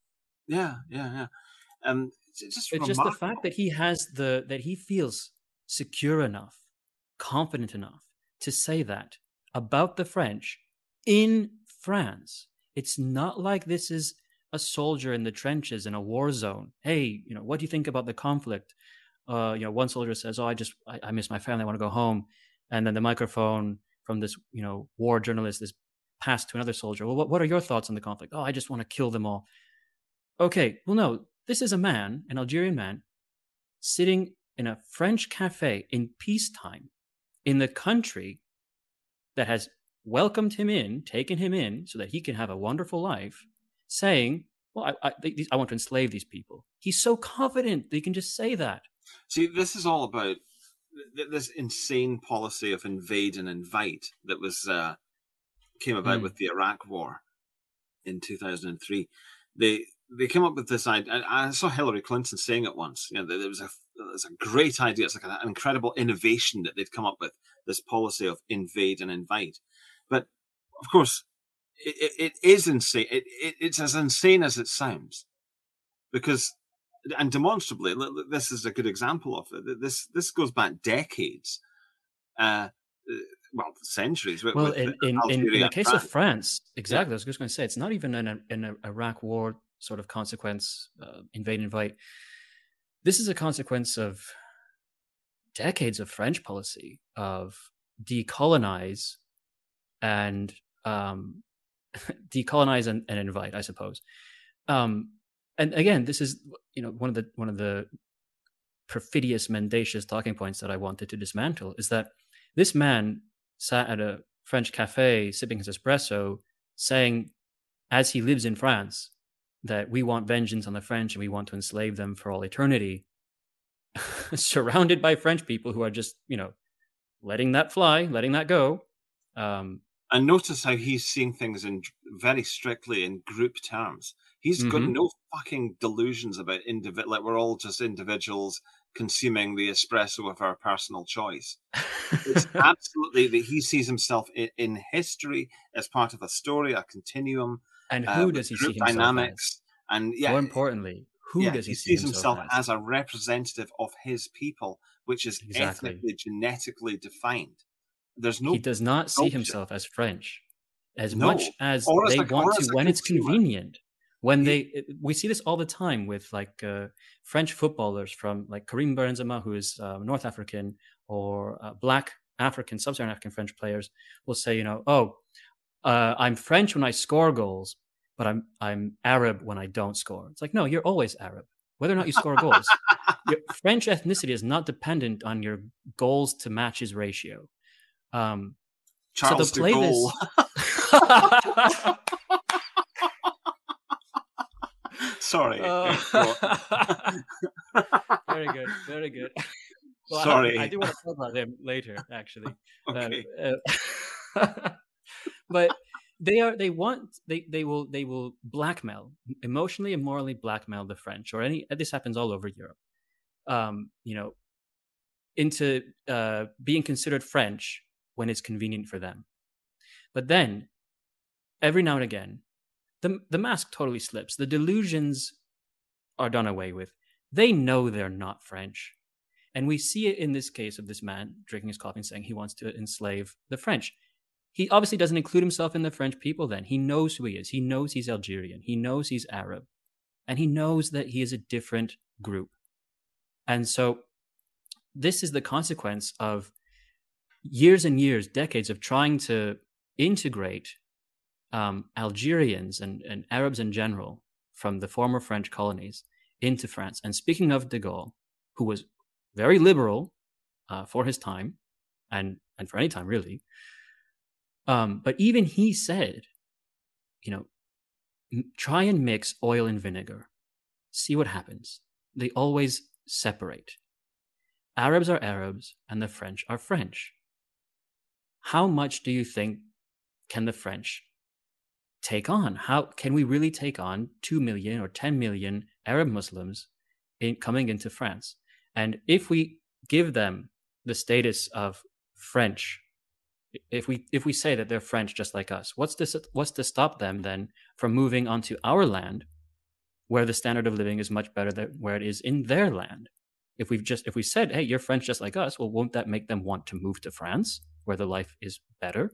Yeah, yeah, yeah. Um, it's just it's just the fact that he has the that he feels secure enough, confident enough to say that about the French in France. It's not like this is a soldier in the trenches in a war zone. Hey, you know, what do you think about the conflict? Uh, you know, one soldier says, "Oh, I just, I, I miss my family. I want to go home." And then the microphone from this, you know, war journalist is passed to another soldier. Well, what, what are your thoughts on the conflict? Oh, I just want to kill them all. Okay, well, no, this is a man, an Algerian man, sitting in a French cafe in peacetime in the country that has welcomed him in, taken him in so that he can have a wonderful life, saying, well, I, I, these, I want to enslave these people. He's so confident that he can just say that. See, this is all about this insane policy of invade and invite that was uh, came about mm. with the Iraq War in two thousand three. They they came up with this idea. I saw Hillary Clinton saying it once. You know, there was a it was a great idea. It's like an incredible innovation that they'd come up with, this policy of invade and invite. But of course, It, it is insane. It, it, it's as insane as it sounds, because, and demonstrably, this is a good example of it. This this goes back decades, uh, well, centuries. With, well, with in, in, in, in the case France. of France, exactly. Yeah. I was just going to say, it's not even an, an Iraq War sort of consequence, uh, invade and invite. This is a consequence of decades of French policy of decolonize and um, decolonize and, and invite, I suppose. Um, and again, this is, you know, one of the one of the perfidious, mendacious talking points that I wanted to dismantle is that this man sat at a French cafe sipping his espresso, saying, as he lives in France, that we want vengeance on the French and we want to enslave them for all eternity, surrounded by French people who are just, you know, letting that fly, letting that go. Um, And notice how he's seeing things in very strictly in group terms. He's mm-hmm. got no fucking delusions about individual. Like we're all just individuals. consuming the espresso of our personal choice. It's absolutely that he sees himself in, in history as part of a story, a continuum, And uh, who with does he see group himself as? dynamics. And yeah, More importantly, who yeah, does he he see sees himself himself as? as a representative of his people, which is Exactly. ethnically, genetically defined. There's no He does not see bullshit. himself as French, as No, much as or as they a, want or to as a when it's consumer. convenient. When He- they, we see this all the time with like uh, French footballers from like Karim Benzema, who is uh, North African, or uh, Black African, Sub-Saharan African French players will say, you know, oh, uh, I'm French when I score goals, but I'm I'm Arab when I don't score. It's like, no, you're always Arab, whether or not you score goals. Your French ethnicity is not dependent on your goals to matches ratio. Um, so to Charles de play Gaulle. this. Sorry. Uh, Uh, very good, very good. Well, Sorry. I, I do want to talk about them later, actually. Okay. Uh, uh, but they are they want they they will they will blackmail, emotionally and morally blackmail the French, or any, this happens all over Europe. Um, you know, into uh, being considered French when it's convenient for them. But then, every now and again, the the mask totally slips. The delusions are done away with. They know they're not French. And we see it in this case of this man drinking his coffee and saying he wants to enslave the French. He obviously doesn't include himself in the French people then. He knows who he is. He knows he's Algerian. He knows he's Arab. And he knows that he is a different group. And so this is the consequence of years and years, decades of trying to integrate um, Algerians and, and Arabs in general from the former French colonies into France. And speaking of de Gaulle, who was very liberal uh, for his time, and and for any time really. Um, but even he said, you know, m- try and mix oil and vinegar, see what happens. They always separate. Arabs are Arabs, and the French are French. How much do you think can the French take on? How can we really take on two million or ten million Arab Muslims in coming into France? And if we give them the status of French, if we if we say that they're French just like us, what's this? What's to stop them then from moving onto our land, where the standard of living is much better than where it is in their land? If we've just if we said, hey, you're French just like us, well, won't that make them want to move to France, where the life is better?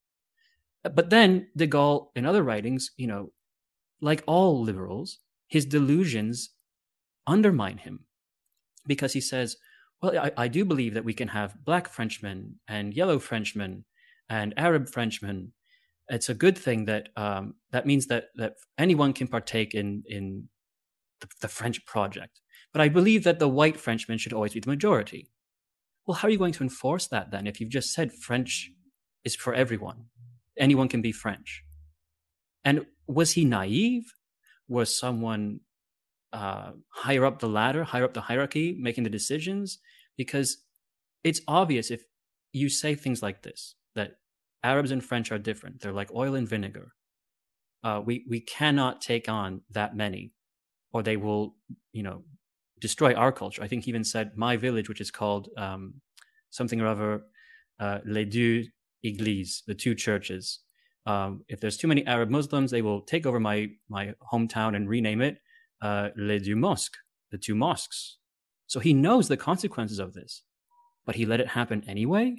But then de Gaulle, in other writings, you know, like all liberals, his delusions undermine him, because he says, well, I, I do believe that we can have black Frenchmen and yellow Frenchmen and Arab Frenchmen. It's a good thing that um, that means that that anyone can partake in in the, the French project. But I believe that the white Frenchmen should always be the majority. Well, how are you going to enforce that then if you've just said French is for everyone? Anyone can be French. And was he naive? Was someone uh, higher up the ladder, higher up the hierarchy, making the decisions? Because it's obvious if you say things like this, that Arabs and French are different. They're like oil and vinegar. Uh, we we cannot take on that many, or they will, you know, destroy our culture. I think he even said my village, which is called um, something or other, uh, les deux églises, the two churches. Um, if there's too many Arab Muslims, they will take over my my hometown and rename it uh, les deux mosques, the two mosques. So he knows the consequences of this, but he let it happen anyway,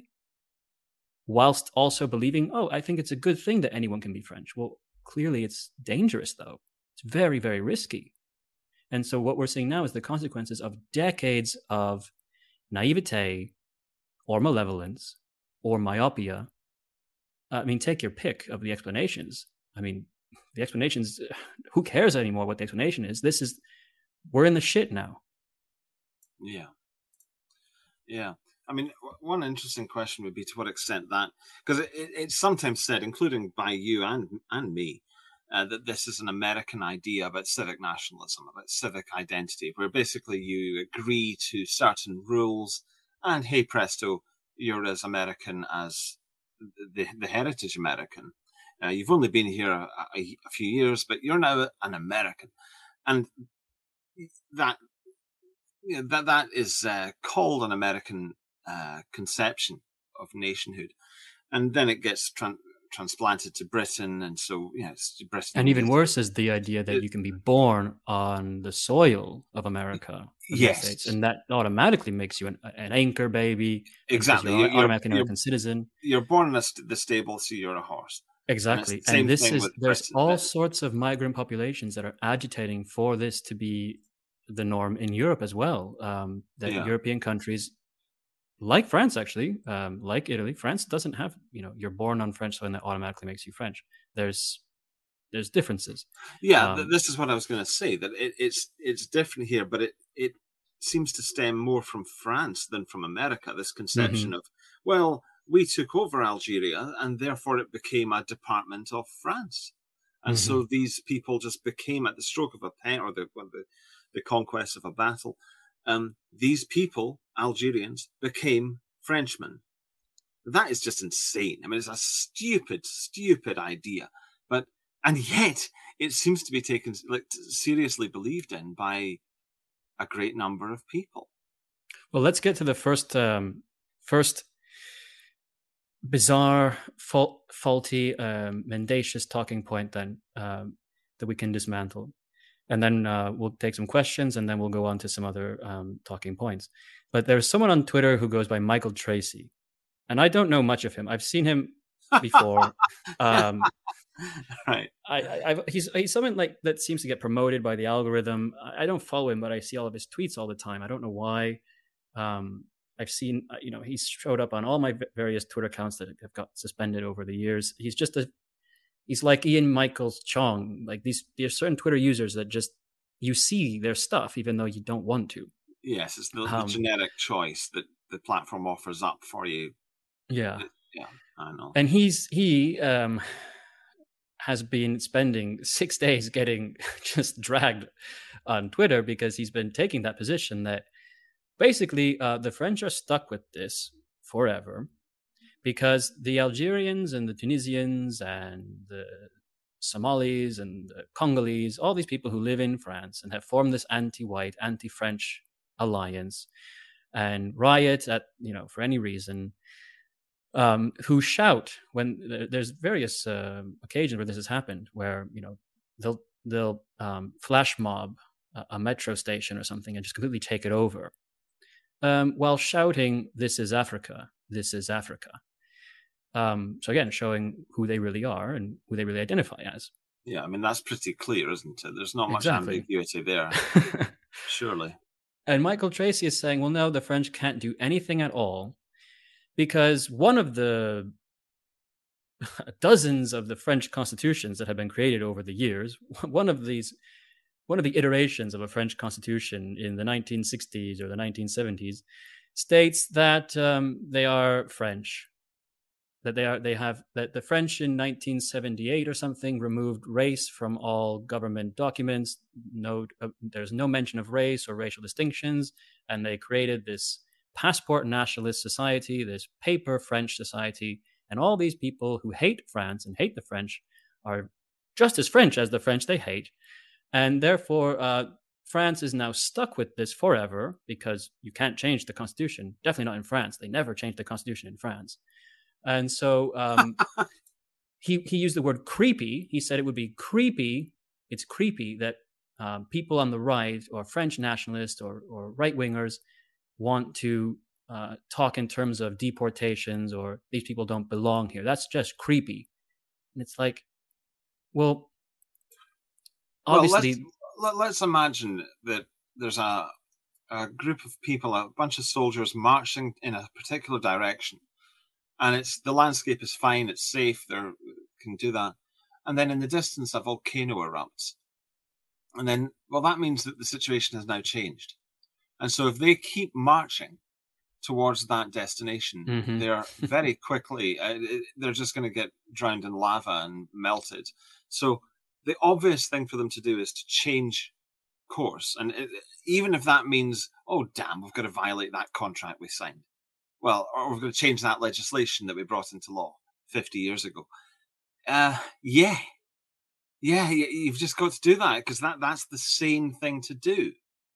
whilst also believing, oh, I think it's a good thing that anyone can be French. Well, clearly it's dangerous, though. It's very, very risky. And so what we're seeing now is the consequences of decades of naivete or malevolence or myopia. I mean, take your pick of the explanations. I mean, the explanations, who cares anymore what the explanation is? This is, we're in the shit now. Yeah. Yeah. I mean, one interesting question would be to what extent that, because it, it, it's sometimes said, including by you and, and me, uh, that this is an American idea about civic nationalism, about civic identity, where basically you agree to certain rules and hey presto, you're as American as the, the heritage American. Uh, you've only been here a, a, a few years, but you're now an American. And that yeah, that that is uh, called an American uh, conception of nationhood, and then it gets tran- transplanted to Britain, and so you know, it's, And Britain even is worse is the idea that it, you can be born on the soil of America, of the United States, yes, and that automatically makes you an, an anchor baby because exactly. you're You're you're automatically an you're, American citizen. you're born in a st- the stable, so you're a horse, and it's Exactly. the And same this thing is, with there's Britain. all That sorts of migrant populations that are agitating for this to be the norm in Europe as well. Um, that yeah, European countries, like France, actually, um, like Italy, France doesn't have, you know, you're born on French soil and that automatically makes you French. There's, there's differences. yeah. Th- Um, this is what I was going to say. That it, it's it's different here, but it it seems to stem more from France than from America. This conception mhm, of, well, we took over Algeria, and therefore it became a department of France, and mhm. so these people just became, at the stroke of a pen or the the, the conquest of a battle. Um, these people, Algerians, became Frenchmen. That is just insane. I mean, it's a stupid, stupid idea, but and yet it seems to be taken like seriously believed in by a great number of people. Well, let's get to the first, um, first bizarre, fault, faulty, um, mendacious talking point then, um, that we can dismantle. And then uh, we'll take some questions, and then we'll go on to some other um, talking points. But there's someone on Twitter who goes by Michael Tracy, and I don't know much of him. I've seen him before. Um, Right. I, I I've, he's he's someone like that seems to get promoted by the algorithm. I, I don't follow him, but I see all of his tweets all the time. I don't know why. Um, I've seen, uh, you know, he's showed up on all my various Twitter accounts that have got suspended over the years. He's just a, he's like Ian Michaels Chong. Like these, there's certain Twitter users that just, you see their stuff even though you don't want to. Yes, it's the, the Um, genetic choice that the platform offers up for you. yeah, It- yeah, I know. and he's he um has been spending six days getting just dragged on Twitter because he's been taking that position that basically uh, the French are stuck with this forever because the Algerians and the Tunisians and the Somalis and the Congolese, all these people who live in France and have formed this anti-white, anti-French alliance and riot at, you know, for any reason, um, who shout when there's various uh, occasions where this has happened, where, you know, they'll they'll um, flash mob a, a metro station or something and just completely take it over, um, while shouting, "This is Africa! This is Africa!" Um, so again, showing who they really are and who they really identify as. Yeah, I mean that's pretty clear, isn't it? There's not much Exactly. ambiguity there, surely. And Michael Tracy is saying, well, no, the French can't do anything at all because one of the dozens of the French constitutions that have been created over the years, one of these, one of the iterations of a French constitution in the nineteen sixties or the nineteen seventies states that um, they are French, that they are they have that the French in nineteen seventy-eight or something removed race from all government documents. No, uh, there's no mention of race or racial distinctions, and they created this passport nationalist society, this paper French society, and all these people who hate France and hate the French are just as French as the French they hate, and therefore uh, France is now stuck with this forever because you can't change the constitution. Definitely not in France. They never changed the constitution in France. And so um, he he used the word creepy. He said it would be creepy. It's creepy that um, people on the right or French nationalists or, or right wingers want to uh, talk in terms of deportations or these people don't belong here. That's just creepy. And it's like, well, Well, let's obviously, let, let's imagine that there's a a group of people, a bunch of soldiers marching in a particular direction, and it's the landscape is fine, it's safe, they can do that, and then in the distance a volcano erupts, and then well that means that the situation has now changed, and so if they keep marching towards that destination, mhm. they're very quickly uh, they're just going to get drowned in lava and melted. So the obvious thing for them to do is to change course, and it, even if that means, oh damn, we've got to violate that contract we signed, well, or we're going to change that legislation that we brought into law fifty years ago. Uh, yeah, yeah, you've just got to do that because that that's the sane thing to do.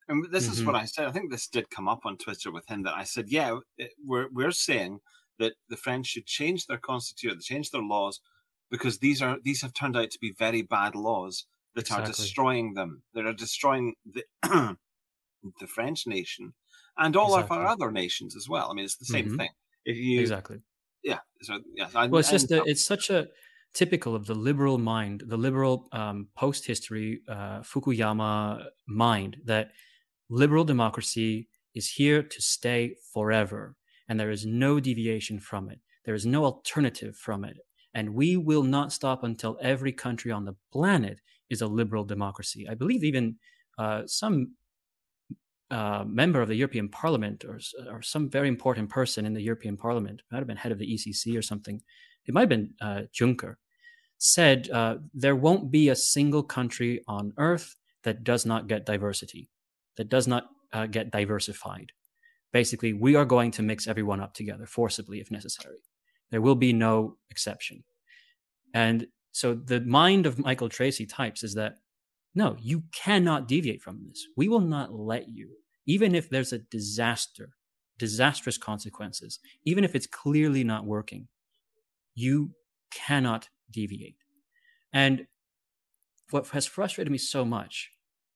And this is Mm-hmm. what I said. I think this did come up on Twitter with him, that I said, yeah, we're we're saying that the French should change their constitution, change their laws, because these are these have turned out to be very bad laws that are Exactly. destroying them. That are destroying the the French nation and all of our Exactly. other nations as well. I mean, it's the same Mm-hmm. thing. If you, Exactly. yeah, so yeah, I, Well, it's I just a, it's such a typical of the liberal mind, the liberal um, post-history uh, Fukuyama mind, that liberal democracy is here to stay forever, and there is no deviation from it. There is no alternative from it, and we will not stop until every country on the planet is a liberal democracy. I believe even uh, some uh, member of the European Parliament, or, or some very important person in the European Parliament, might have been head of the E C C or something, it might have been uh, Juncker, said uh, there won't be a single country on earth that does not get diversity, that does not uh, get diversified. Basically, we are going to mix everyone up together forcibly if necessary. There will be no exception. And so the mind of Michael Tracy types is that no, you cannot deviate from this. We will not let you, even if there's a disaster, disastrous consequences, even if it's clearly not working, you cannot deviate. And what has frustrated me so much,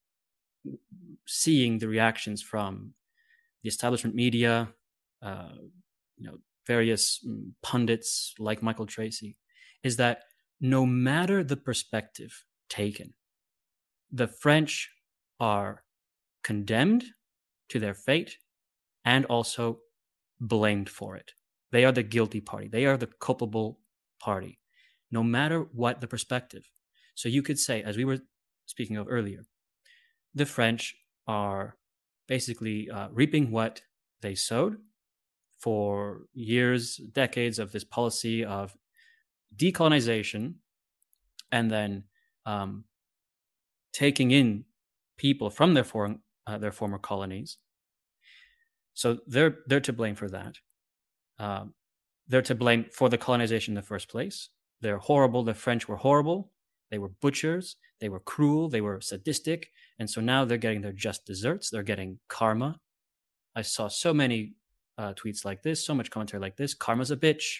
seeing the reactions from the establishment media, uh, you know, various pundits like Michael Tracy, is that no matter the perspective taken, the French are condemned to their fate and also blamed for it. They are the guilty party. They are the culpable party, no matter what the perspective. So you could say, as we were speaking of earlier, the French are basically uh, reaping what they sowed for years, decades of this policy of decolonization, and then um, taking in people from their foreign, uh, their former colonies. So they're they're to blame for that. Um, they're to blame for the colonization in the first place. They're horrible. The French were horrible. They were butchers. They were cruel. They were sadistic. And so now they're getting their just desserts. They're getting karma. I saw so many uh, tweets like this, so much commentary like this. Karma's a bitch.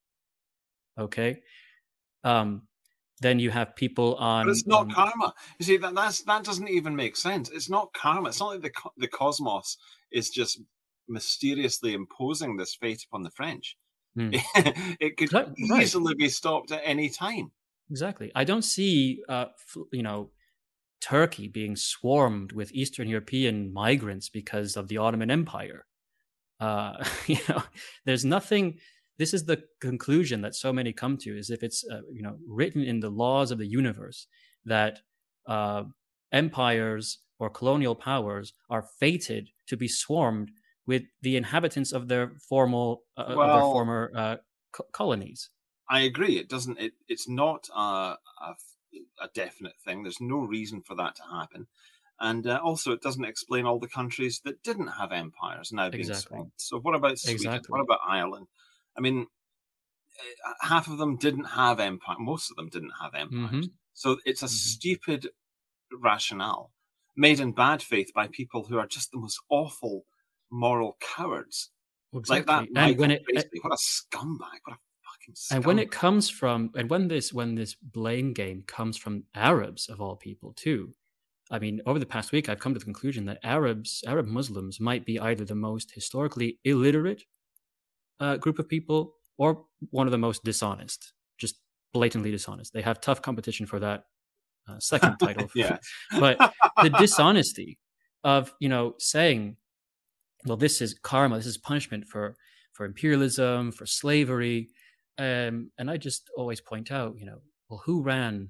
Okay. Um, then you have people But on it's not on karma. You see, that that's, that doesn't even make sense. It's not karma. It's not like the the cosmos is just mysteriously imposing this fate upon the French. hmm. It could Right. easily be stopped at any time. Exactly. I don't see, uh, you know, Turkey being swarmed with Eastern European migrants because of the Ottoman Empire. Uh, you know, there's nothing. This is the conclusion that so many come to, is if it's uh, you know written in the laws of the universe that uh, empires or colonial powers are fated to be swarmed with the inhabitants of their formal uh, of their Well, former uh, co- colonies. I agree. It doesn't. It, it's not a, a, a definite thing. There's no reason for that to happen, and uh, also it doesn't explain all the countries that didn't have empires now being Exactly. swamped. So what about Sweden? What Exactly. about Ireland? I mean, uh, half of them didn't have empire. Most of them didn't have empires. Mm-hmm. So it's a Mm-hmm. stupid rationale made in bad faith by people who are just the most awful moral cowards. Like that Exactly. And when Michael it Tracy. What a scumbag. What a fucking and when scumbag. it comes from and when this when this blame game comes from Arabs of all people too. I mean, over the past week I've come to the conclusion that Arabs, Arab Muslims might be either the most historically illiterate uh, group of people or one of the most dishonest, just blatantly dishonest. They have tough competition for that uh, second title. Yeah. But the dishonesty of, you know, saying, well, this is karma, this is punishment for for imperialism, for slavery, um, and I just always point out, you know, well, who ran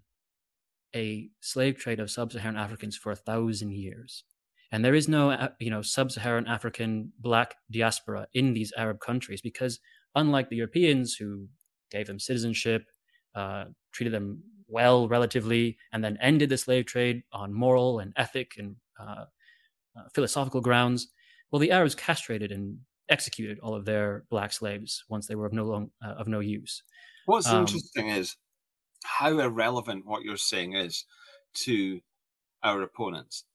a slave trade of sub-Saharan Africans for a thousand years? And there is no, uh, you know, sub-Saharan African black diaspora in these Arab countries because, unlike the Europeans who gave them citizenship, uh, treated them well relatively, and then ended the slave trade on moral and ethic and uh, uh, philosophical grounds, well, the Arabs castrated and executed all of their black slaves once they were of no long, uh, of no use. What's Um, interesting is how irrelevant what you're saying is to our opponents.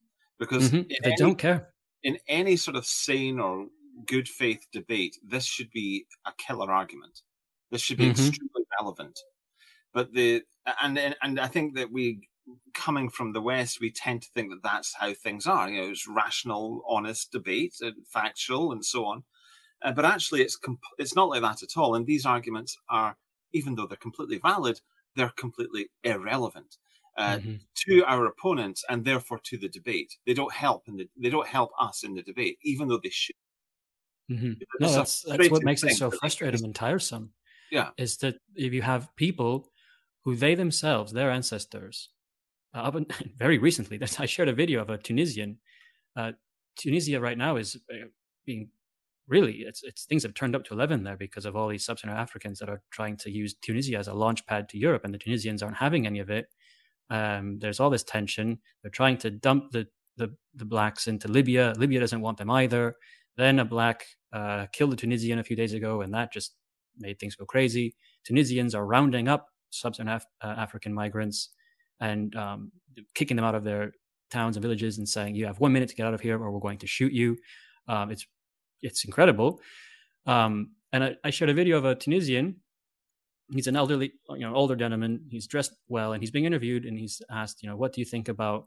Because Mm-hmm. in They any, don't care. in any sort of sane or good faith debate, this should be a killer argument. This should be Mm-hmm. extremely relevant. But the and and I think that we, coming from the West, we tend to think that that's how things are. You know, it's rational, honest debate, and factual, and so on. Uh, but actually, it's comp- it's not like that at all. And these arguments are, even though they're completely valid, they're completely irrelevant uh, Mm-hmm. to our opponents, and therefore to the debate. They don't help in the they don't help us in the debate, even though they should. Mm-hmm. No, It's a that's that's what frustrating makes it thing, so really. frustrating It's- and tiresome. yeah, Is that if you have people who they themselves, their ancestors, uh, up and, very recently, that I shared a video of a Tunisian. Uh, Tunisia right now is uh, being really it's it's things have turned up to eleven there because of all these sub-Saharan Africans that are trying to use Tunisia as a launch pad to Europe, and the Tunisians aren't having any of it. Um, there's all this tension. They're trying to dump the, the the blacks into Libya. Libya doesn't want them either. Then a black uh, killed a Tunisian a few days ago, and that just made things go crazy. Tunisians are rounding up sub-Saharan Af- uh, African migrants and um, kicking them out of their towns and villages and saying, "You have one minute to get out of here, or we're going to shoot you." Um, it's it's incredible. Um, and I, I shared a video of a Tunisian. He's an elderly, you know, older gentleman. He's dressed well, and he's being interviewed, and he's asked, you know, what do you think about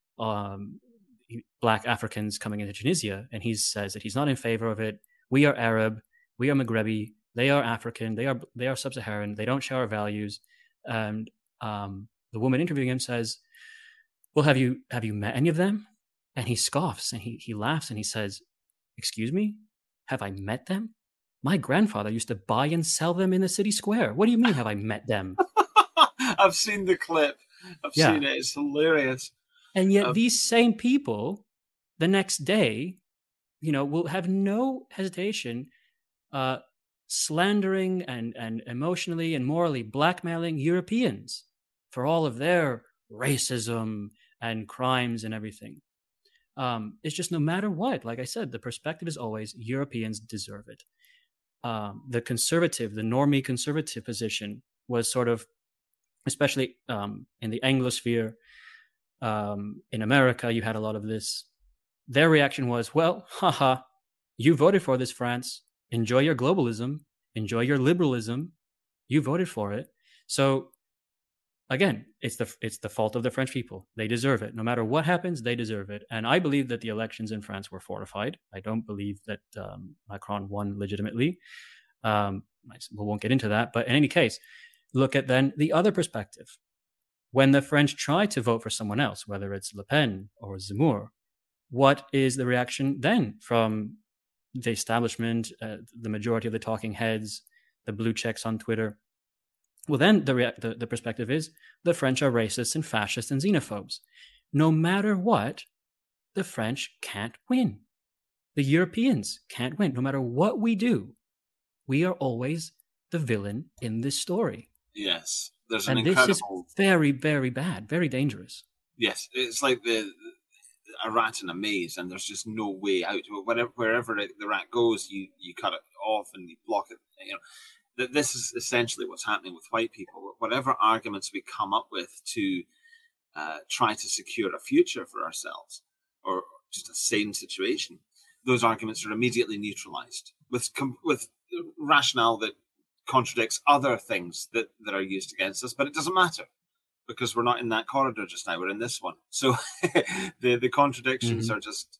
um, black Africans coming into Tunisia? And he says that he's not in favor of it. We are Arab, we are Maghrebi, they are African, they are they are sub-Saharan. They don't share our values. And um, the woman interviewing him says, "Well, have you have you met any of them?" And he scoffs and he he laughs and he says, "Excuse me, have I met them? My grandfather used to buy and sell them in the city square. What do you mean, have I met them?" I've seen the clip. I've Yeah. seen it. It's hilarious. And yet Um, these same people, the next day, you know, will have no hesitation uh, slandering and, and emotionally and morally blackmailing Europeans for all of their racism and crimes and everything. Um, it's just no matter what, like I said, the perspective is always Europeans deserve it. Um, the conservative, the normie conservative position was sort of, especially um, in the Anglosphere, um, in America, you had a lot of this. Their reaction was, well, haha, you voted for this, France. Enjoy your globalism. Enjoy your liberalism. You voted for it. So again, it's the it's the fault of the French people. They deserve it. No matter what happens, they deserve it. And I believe that the elections in France were fortified. I don't believe that um, Macron won legitimately. Um, we won't get into that. But in any case, look at then the other perspective. When the French try to vote for someone else, whether it's Le Pen or Zemmour, what is the reaction then from the establishment, uh, the majority of the talking heads, the blue checks on Twitter? Well, then the, rea- the the perspective is the French are racists and fascists and xenophobes. No matter what, the French can't win. The Europeans can't win. No matter what we do, we are always the villain in this story. yes, there's an And incredible. this is very, very bad, very dangerous. Yes, it's like the a rat in a maze, and there's just no way out. Wherever wherever the rat goes, you you cut it off and you block it. You know, that this is essentially what's happening with white people. Whatever arguments we come up with to uh, try to secure a future for ourselves, or just a sane situation, those arguments are immediately neutralized with with rationale that contradicts other things that, that are used against us, but it doesn't matter because we're not in that corridor just now. We're in this one. So the, the contradictions Mm-hmm. are just...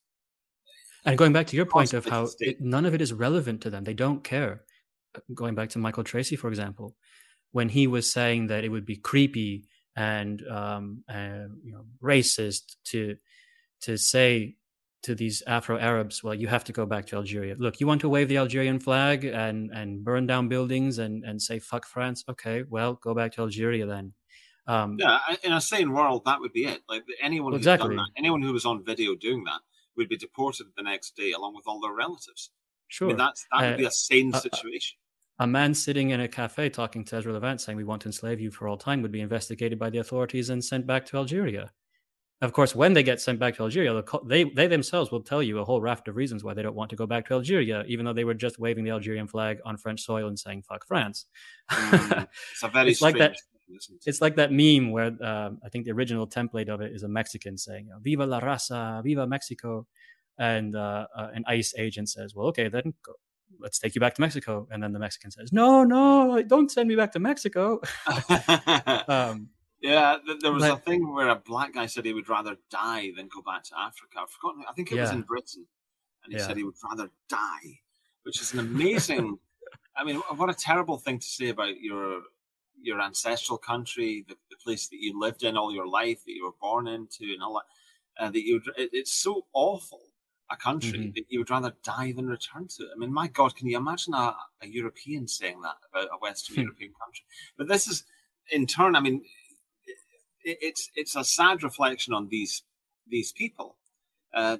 And going back to your point of how it, none of it is relevant to them, they don't care. Going back to Michael Tracy, for example, when he was saying that it would be creepy and um, uh, you know, racist to to say to these Afro-Arabs, well, you have to go back to Algeria. Look, you want to wave the Algerian flag and, and burn down buildings and, and say, fuck France? Okay, well, go back to Algeria then. Um, yeah, in a sane world, that would be it. Like anyone who's exactly. done that, anyone who was on video doing that would be deported the next day along with all their relatives. Sure. I mean, that's, that would uh, be a sane uh, situation. A man sitting in a cafe talking to Ezra Levant saying we want to enslave you for all time would be investigated by the authorities and sent back to Algeria. Of course, when they get sent back to Algeria, they they themselves will tell you a whole raft of reasons why they don't want to go back to Algeria, even though they were just waving the Algerian flag on French soil and saying "fuck France." Mm, it's a very it's like that. listen to. It's like that meme where um, I think the original template of it is a Mexican saying, "Viva la raza, viva Mexico," and uh, uh, an ICE agent says, "Well, okay, then go, let's take you back to Mexico." And then the Mexican says, "No, no, don't send me back to Mexico." um, yeah, there was but, a thing where a black guy said he would rather die than go back to Africa. I've forgotten. I think it yeah, was in Britain, and he yeah. said he would rather die, which is an amazing. I mean, what a terrible thing to say about your your ancestral country, the, the place that you lived in all your life, that you were born into, and all that. Uh, that you, it, it's so awful a country mm-hmm. that you would rather die than return to it. I mean, my God, can you imagine a, a European saying that about a Western European country? But this is, in turn, I mean, it, it's it's a sad reflection on these these people. Uh,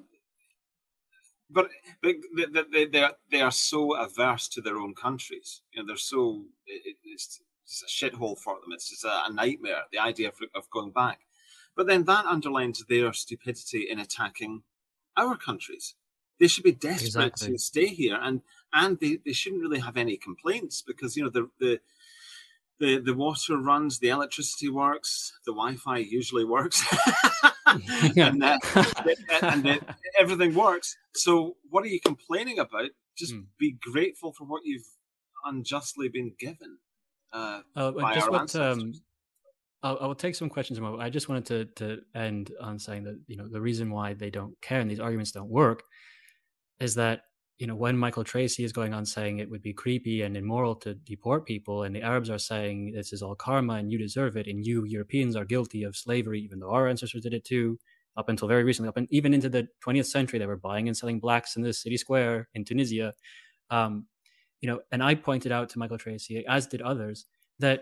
But, but they, they, they, are, they are so averse to their own countries. You know, they're so, it, it's, it's a shithole for them. It's just a, a nightmare, the idea of, of going back. But then that underlines their stupidity in attacking our countries. They should be desperate exactly. to stay here, and, and they, they shouldn't really have any complaints because, you know, the, the, the, the water runs, the electricity works, the Wi-Fi usually works. and uh, and uh, everything works. So what are you complaining about? Just mm. be grateful for what you've unjustly been given uh, uh, by just our what, ancestors. Um, I'll, I'll take some questions. I just wanted to to end on saying that, you know, the reason why they don't care and these arguments don't work is that, you know, when Michael Tracey is going on saying it would be creepy and immoral to deport people, and the Arabs are saying this is all karma and you deserve it, and you Europeans are guilty of slavery, even though our ancestors did it too, up until very recently, up and even into the twentieth century, they were buying and selling blacks in the city square in Tunisia. Um, you know, and I pointed out to Michael Tracey, as did others, that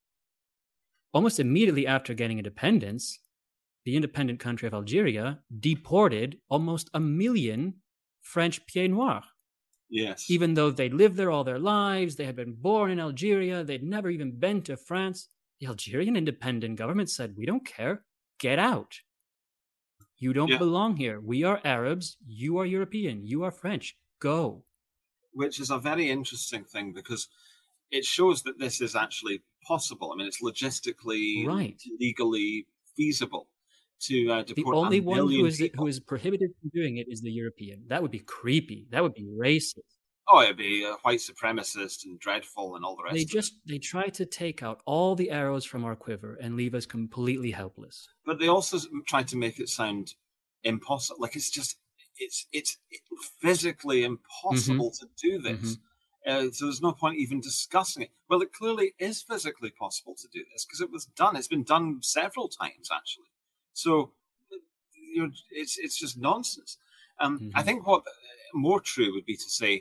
almost immediately after getting independence, the independent country of Algeria deported almost a million French pieds noirs. Yes. Even though they lived there all their lives, they had been born in Algeria, they'd never even been to France. The Algerian independent government said, we don't care, get out. You don't yeah. belong here. We are Arabs, you are European, you are French, go. Which is a very interesting thing because it shows that this is actually possible. I mean, it's logistically, right. legally feasible. To uh, the only one who is people. who is prohibited from doing it is the European. That would be creepy. That would be racist. Oh, it'd be uh, white supremacist and dreadful and all the rest. They of just it. they try to take out all the arrows from our quiver and leave us completely helpless. But they also try to make it sound impossible. Like it's just it's it's, it's physically impossible mm-hmm. to do this. Mm-hmm. Uh, so there's no point even discussing it. Well, it clearly is physically possible to do this because it was done. It's been done several times actually. So you're, it's it's just nonsense. Um, mm-hmm. I think what more true would be to say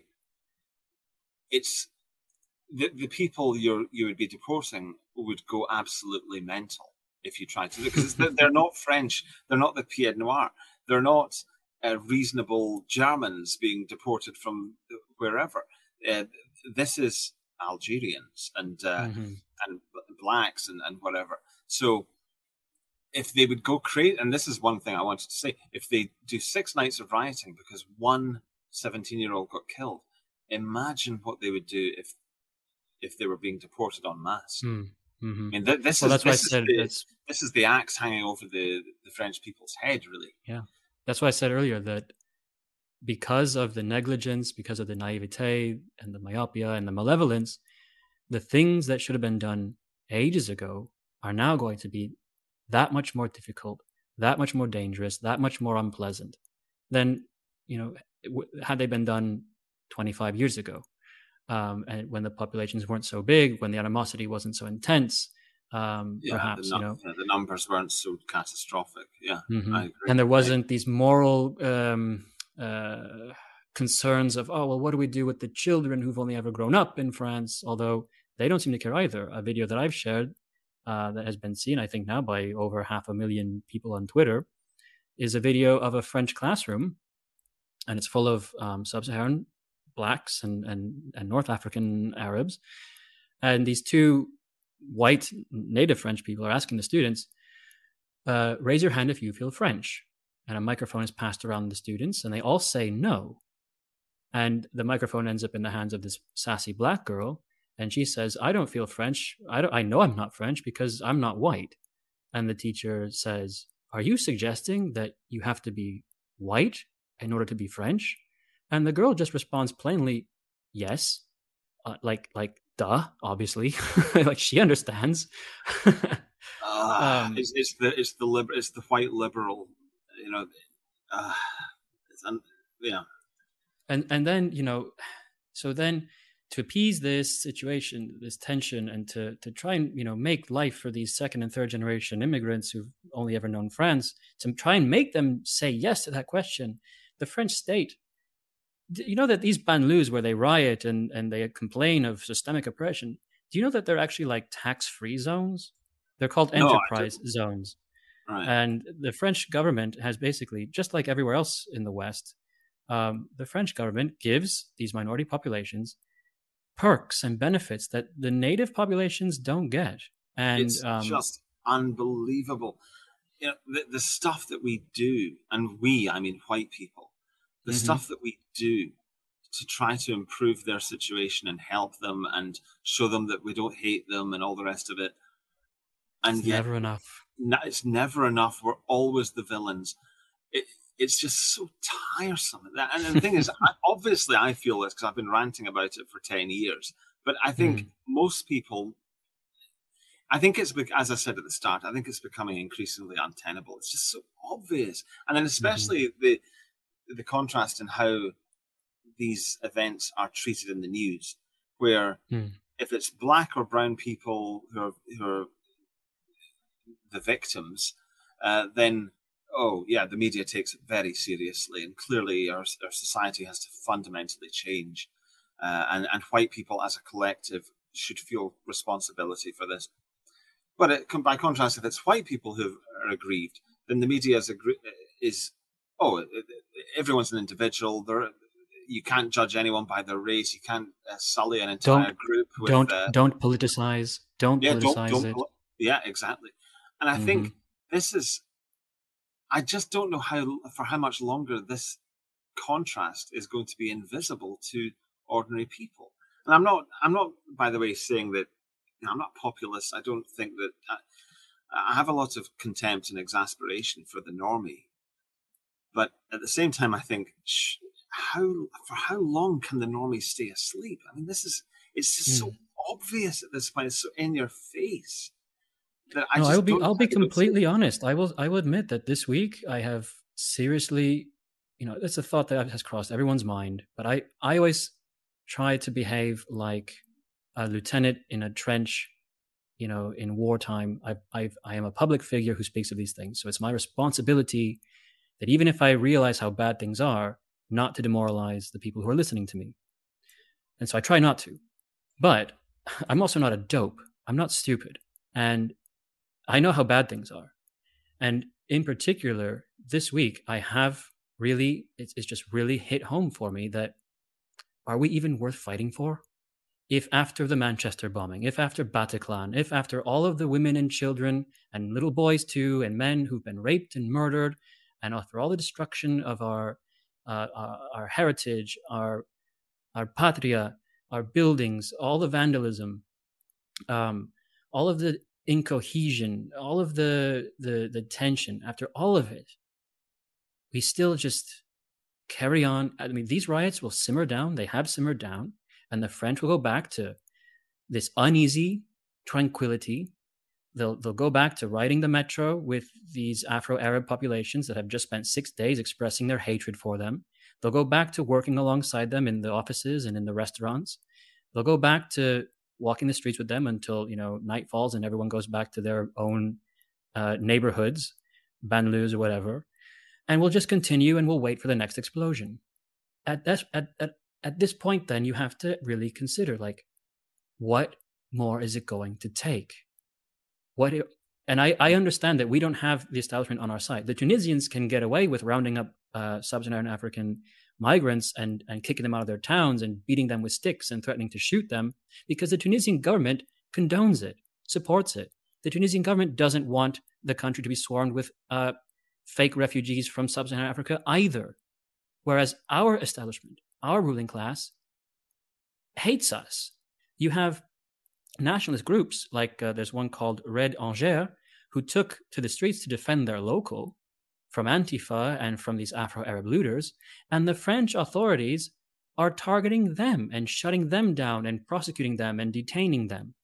it's the, the people you you would be deporting would go absolutely mental if you tried to do it because they're not French, they're not the Pied Noir, they're not uh, reasonable Germans being deported from wherever. Uh, this is Algerians and uh, mm-hmm. and blacks and, and whatever. So. If they would go crazy, and this is one thing I wanted to say, if they do six nights of rioting because one seventeen-year-old got killed, imagine what they would do if if they were being deported en masse. Mm-hmm. I mean, th- this, well, is, that's this, why I is said, the, that's... this is the axe hanging over the, the French people's head, really. Yeah, that's why I said earlier that because of the negligence, because of the naivete and the myopia and the malevolence, the things that should have been done ages ago are now going to be that much more difficult, that much more dangerous, that much more unpleasant than, you know, had they been done twenty-five years ago, um, and when the populations weren't so big, when the animosity wasn't so intense, um, yeah, perhaps, the, you know, the numbers weren't so catastrophic. Yeah, mm-hmm. I agree. And there wasn't these moral um, uh, concerns of, oh, well, what do we do with the children who've only ever grown up in France? Although they don't seem to care either. A video that I've shared Uh, that has been seen, I think now, by over half a million people on Twitter, is a video of a French classroom, and it's full of um, sub-Saharan blacks and, and, and North African Arabs. And these two white native French people are asking the students, uh, raise your hand if you feel French. And a microphone is passed around the students, and they all say no. And the microphone ends up in the hands of this sassy black girl, And she says, I don't feel French. I, don't, I know I'm not French because I'm not white. And the teacher says, are you suggesting that you have to be white in order to be French? And the girl just responds plainly, yes. Uh, like, like, duh, obviously. Like, she understands. uh, um, it's, it's the it's the liber- it's the white liberal, you know. Uh, it's un- yeah. and and then, you know, so then to appease this situation, this tension, and to to try and, you know, make life for these second and third generation immigrants who've only ever known France, to try and make them say yes to that question, the French state, you know, that these banlieues where they riot and and they complain of systemic oppression, do you know that they're actually like tax-free zones? They're called No, I enterprise didn't. zones. Right. And the French government has basically, just like everywhere else in the West, um, the French government gives these minority populations perks and benefits that the native populations don't get. And It's um, just unbelievable. You know, the, the stuff that we do, and we, I mean, white people, the mhm, stuff that we do to try to improve their situation and help them and show them that we don't hate them and all the rest of it. it's And yet, never enough. it's never enough. We're always the villains. It, it's just so tiresome. And the thing is, I, obviously, I feel this because I've been ranting about it for ten years. But I think Mm, most people, I think it's, as I said at the start, I think it's becoming increasingly untenable. It's just so obvious. And then mhm, especially the, the contrast in how these events are treated in the news, where mm. if it's black or brown people who are, who are the victims, uh, then oh yeah, the media takes it very seriously, and clearly our, our society has to fundamentally change, uh, and and white people as a collective should feel responsibility for this. But it, by contrast, if it's white people who are aggrieved, then the media is is oh, everyone's an individual. There, you can't judge anyone by their race. You can't uh, sully an Don't, entire group with don't, uh, don't politicize. Don't yeah, don't politicize don't it. yeah, exactly. And I Hmm. think this is I just don't know how for how much longer this contrast is going to be invisible to ordinary people. And I'm not I'm not by the way saying that you know, I'm not populist. I don't think that I, I have a lot of contempt and exasperation for the normie, but at the same time I think sh- how for how long can the normie stay asleep? I mean, this is it's just so Mm. obvious at this point. It's so in your face that I No, I will just be. don't know I'll how be they don't see it. completely honest. I will. I will admit that this week I have seriously, you know, it's a thought that has crossed everyone's mind. But I, I always try to behave like a lieutenant in a trench, you know, in wartime. I, I, I am a public figure who speaks of these things, so it's my responsibility that even if I realize how bad things are, not to demoralize the people who are listening to me. And so I try not to. But I'm also not a dope. I'm not stupid, and I know how bad things are. And in particular, this week, I have really, it's, it's just really hit home for me that are we even worth fighting for? If after the Manchester bombing, if after Bataclan, if after all of the women and children and little boys too, and men who've been raped and murdered, and after all the destruction of our uh, our, our heritage, our our patria, our buildings, all the vandalism, um, all of the incohesion, all of the, the the tension, after all of it, we still just carry on. I mean, these riots will simmer down. They have simmered down, and the French will go back to this uneasy tranquility. They'll they'll go back to riding the metro with these Afro-Arab populations that have just spent six days expressing their hatred for them. They'll go back to working alongside them in the offices and in the restaurants. They'll go back to walking the streets with them until, you know, night falls and everyone goes back to their own uh, neighborhoods, banlieues or whatever. And we'll just continue and we'll wait for the next explosion. At this at, at at this point, then you have to really consider, like, what more is it going to take? What it, and I, I understand that we don't have the establishment on our side. The Tunisians can get away with rounding up uh, sub-Saharan African migrants and, and kicking them out of their towns and beating them with sticks and threatening to shoot them because the Tunisian government condones it, supports it. The Tunisian government doesn't want the country to be swarmed with uh, fake refugees from sub-Saharan Africa either. Whereas our establishment, our ruling class, hates us. you have nationalist groups like uh, there's one called Red Angers who took to the streets to defend their local from Antifa and from these Afro-Arab looters, and the French authorities are targeting them and shutting them down and prosecuting them and detaining them.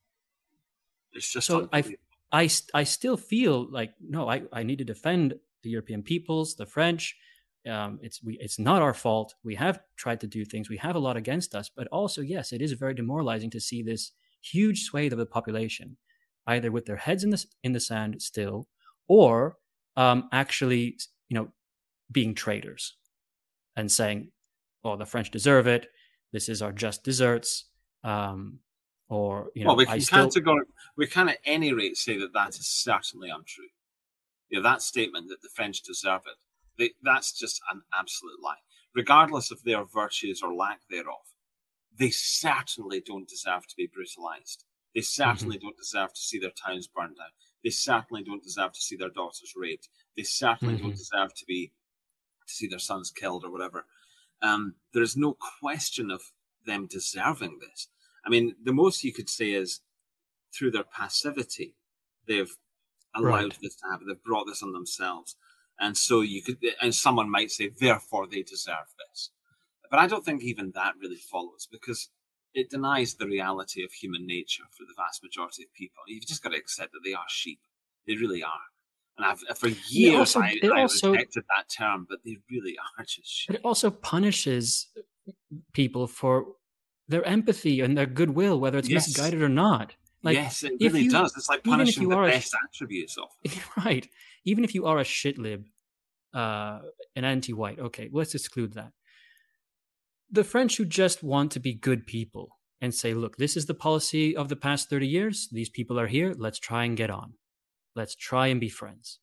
It's just so I, I, I still feel like, no, I, I need to defend the European peoples, the French. Um, it's we, it's not our fault. We have tried to do things. We have a lot against us. But also, yes, it is very demoralizing to see this huge swathe of the population either with their heads in the, in the sand still, or um, actually, you know, being traitors and saying, well, the French deserve it. This is our just desserts. Um, or, you know, well, we I can, still... we can at any rate say that that is certainly untrue. You know, that statement that the French deserve it, they, that's just an absolute lie. Regardless of their virtues or lack thereof, they certainly don't deserve to be brutalized. They certainly mm-hmm. don't deserve to see their towns burned down. They certainly don't deserve to see their daughters raped. They certainly mm-hmm. don't deserve to be to see their sons killed or whatever. Um, there is no question of them deserving this. I mean, the most you could say is through their passivity, they've allowed right. this to happen. They've brought this on themselves. And so you could, and someone might say, therefore they deserve this. But I don't think even that really follows, because it denies the reality of human nature for the vast majority of people. You've just got to accept that they are sheep. They really are. And I've, for years, also, I, I also, rejected that term, but they really are just sheep. But it also punishes people for their empathy and their goodwill, whether it's yes. misguided or not. Like, yes, it really you, does. It's like punishing the best a, attributes of it. Right. Even if you are a shitlib, uh, an anti-white, okay, let's exclude that. The French who just want to be good people and say, look, this is the policy of the past thirty years. These people are here. Let's try and get on. Let's try and be friends.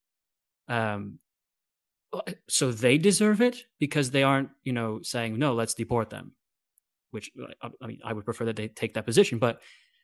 Um, so they deserve it because they aren't, you know, saying, no, let's deport them, which, I mean, I would prefer that they take that position, but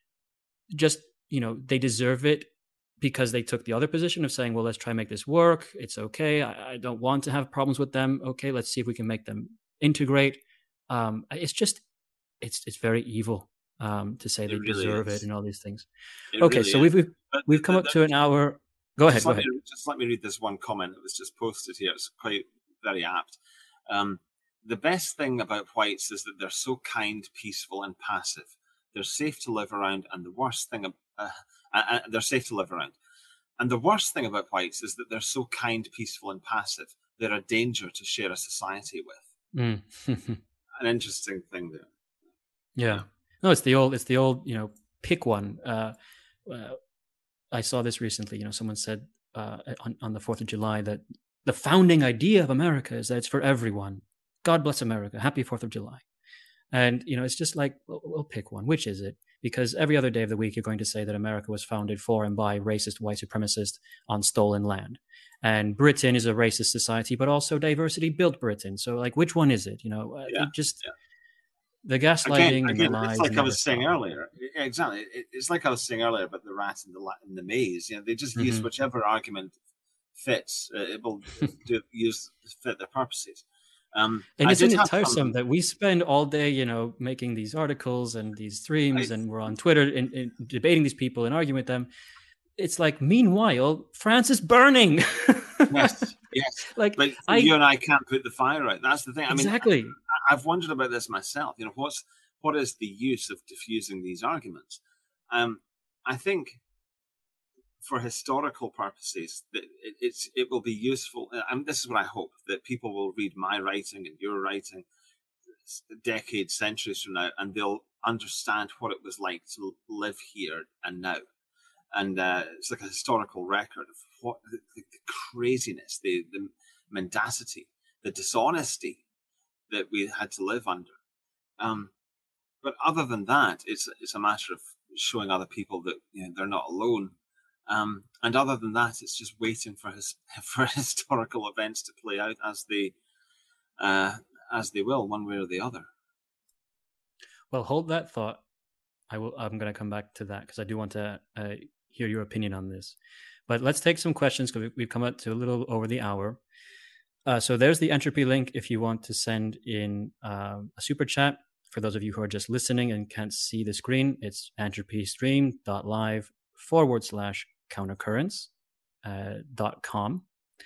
just, you know, they deserve it because they took the other position of saying, well, let's try and make this work. It's okay. I, I don't want to have problems with them. Okay, let's see if we can make them integrate. Um, it's just, it's it's very evil um, to say it they really deserve is. it and all these things. It okay, really so is. we've we've, we've come the, the, up to an hour. Go ahead, go ahead. Me, just let me read this one comment that was just posted here. It's quite very apt. Um, the best thing about whites is that they're so kind, peaceful, and passive. They're safe to live around, and the worst thing, uh, uh, they're safe to live around. And the worst thing about whites is that they're so kind, peaceful, and passive. They're a danger to share a society with. Mm. An interesting thing there. Yeah. No, it's the old, it's the old, you know, pick one. Uh, uh, I saw this recently, you know, someone said uh, on, on the fourth of July that the founding idea of America is that it's for everyone. God bless America. Happy fourth of July. And, you know, it's just like, well, we'll pick one. Which is it? Because every other day of the week, you're going to say that America was founded for and by racist white supremacists on stolen land. And Britain is a racist society, but also diversity built Britain. So, like, which one is it? You know, yeah, it just yeah. the gaslighting again, and again, the lies. It's like I was saying stop. earlier. Exactly. It's like I was saying earlier about the rat and the in the maze. You know, they just mm-hmm. use whichever argument fits. Uh, it will do, use fit their purposes. Um, and isn't it tiresome some... that we spend all day, you know, making these articles and these streams, I... and we're on Twitter and, and debating these people and arguing with them? It's like, meanwhile, France is burning. yes, yes. Like, like I... you and I can't put the fire out. That's the thing. I exactly. mean, I, I've wondered about this myself. You know, what's what is the use of diffusing these arguments? Um, I think, for historical purposes, that it, it's it will be useful. And this is what I hope, that people will read my writing and your writing decades, centuries from now, and they'll understand what it was like to live here and now. And uh, it's like a historical record of what the, the craziness, the, the mendacity, the dishonesty that we had to live under. Um, but other than that, it's it's a matter of showing other people that, you know, they're not alone. Um, and other than that, it's just waiting for his for historical events to play out as they uh, as they will, one way or the other. Well, hold that thought. I will. I'm going to come back to that because I do want to uh, hear your opinion on this. But let's take some questions because we've come up to a little over the hour. Uh, so there's the Entropy link if you want to send in uh, a super chat. for those of you who are just listening and can't see the screen, it's entropystream.live forward slash countercurrents uh, dot com.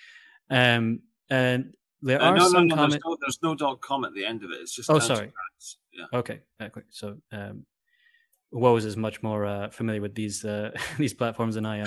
Um, and there Uh, are no, no, some no. There's comments. no, there's no dot com at the end of it. It's just Oh, sorry. countercurrents. Yeah. Okay. Uh, quick. So, um, Woes is much more uh, familiar with these uh, these platforms than I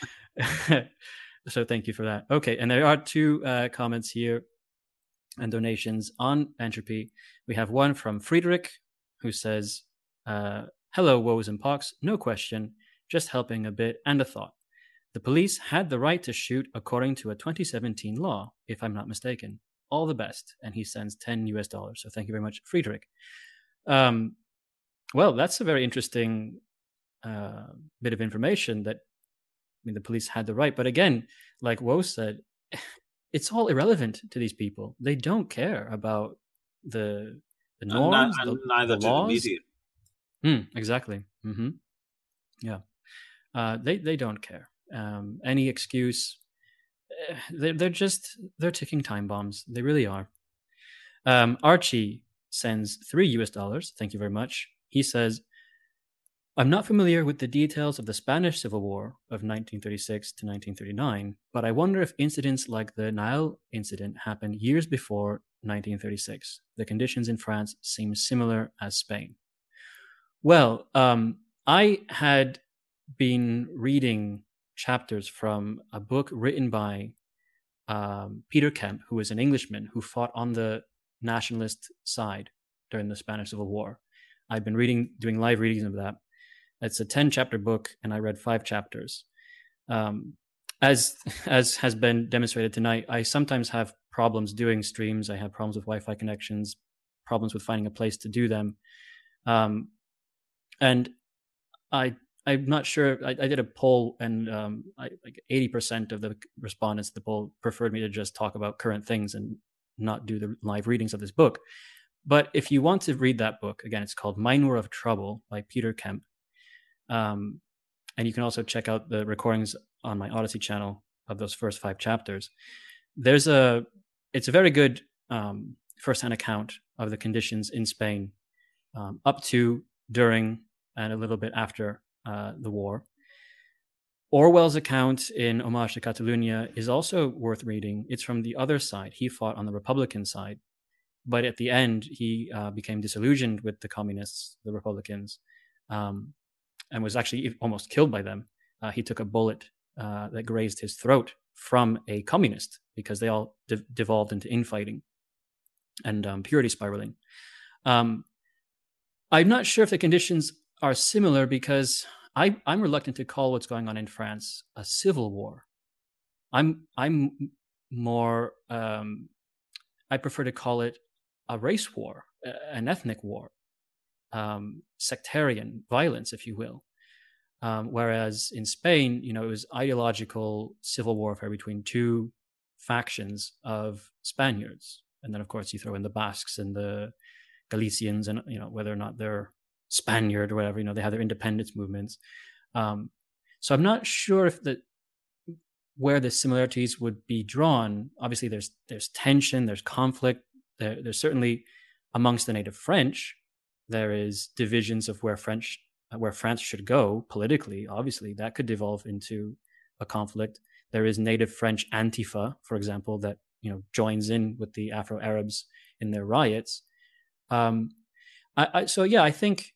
am. So thank you for that. Okay, and there are two uh, comments here and donations on Entropy. We have one from Friedrich, who says, uh, hello, Woes and Pox. No question, just helping a bit and a thought. The police had the right to shoot according to a twenty seventeen law, if I'm not mistaken. All the best. And he sends ten U S dollars. So thank you very much, Friedrich. Um, well, that's a very interesting uh, bit of information that, I mean, the police had the right. But again, like Woe said, it's all irrelevant to these people. They don't care about the the norms, and the, neither the do the laws. media. Mm, exactly. Mm-hmm. Yeah. Uh, they they don't care. Um, any excuse, they're, they're just, they're ticking time bombs. They really are. Um, Archie sends three U S dollars. Thank you very much. He says, I'm not familiar with the details of the Spanish Civil War of nineteen thirty-six to nineteen thirty-nine, but I wonder if incidents like the Nile incident happened years before nineteen thirty-six. The conditions in France seem similar as Spain. Well, um, I had been reading chapters from a book written by um, Peter Kemp, who was an Englishman who fought on the nationalist side during the Spanish Civil War. I've been reading, doing live readings of that. It's a ten chapter book, and I read five chapters. Um, as as has been demonstrated tonight, I sometimes have problems doing streams. I have problems with Wi-Fi connections, problems with finding a place to do them. Um, and I I'm not sure. I, I did a poll, and um, I, like eighty percent of the respondents to the poll preferred me to just talk about current things and not do the live readings of this book. But if you want to read that book, again, it's called Minor of Trouble by Peter Kemp. Um, and you can also check out the recordings on my Odyssey channel of those first five chapters. There's a, it's a very good um, first-hand account of the conditions in Spain um, up to, during, and a little bit after uh, the war. Orwell's account in Homage to Catalonia is also worth reading. It's from the other side. He fought on the Republican side, but at the end, he uh, became disillusioned with the communists, the Republicans, um, and was actually almost killed by them. Uh, he took a bullet uh, that grazed his throat from a communist because they all de- devolved into infighting and um, purity spiraling. Um, I'm not sure if the conditions are similar because I, I'm reluctant to call what's going on in France a civil war. I'm I'm more um, I prefer to call it a race war, an ethnic war, um, sectarian violence, if you will. Um, whereas in Spain, you know, it was ideological civil warfare between two factions of Spaniards, and then of course you throw in the Basques and the Galicians, and you know whether or not they're Spaniard or whatever, you know, they have their independence movements. Um, so I'm not sure if the where the similarities would be drawn. Obviously, there's there's tension, there's conflict. There, there's certainly amongst the native French, there is divisions of where French where France should go politically. Obviously, that could devolve into a conflict. There is native French Antifa, for example, that you know joins in with the Afro-Arabs in their riots. Um, I, I, so yeah, I think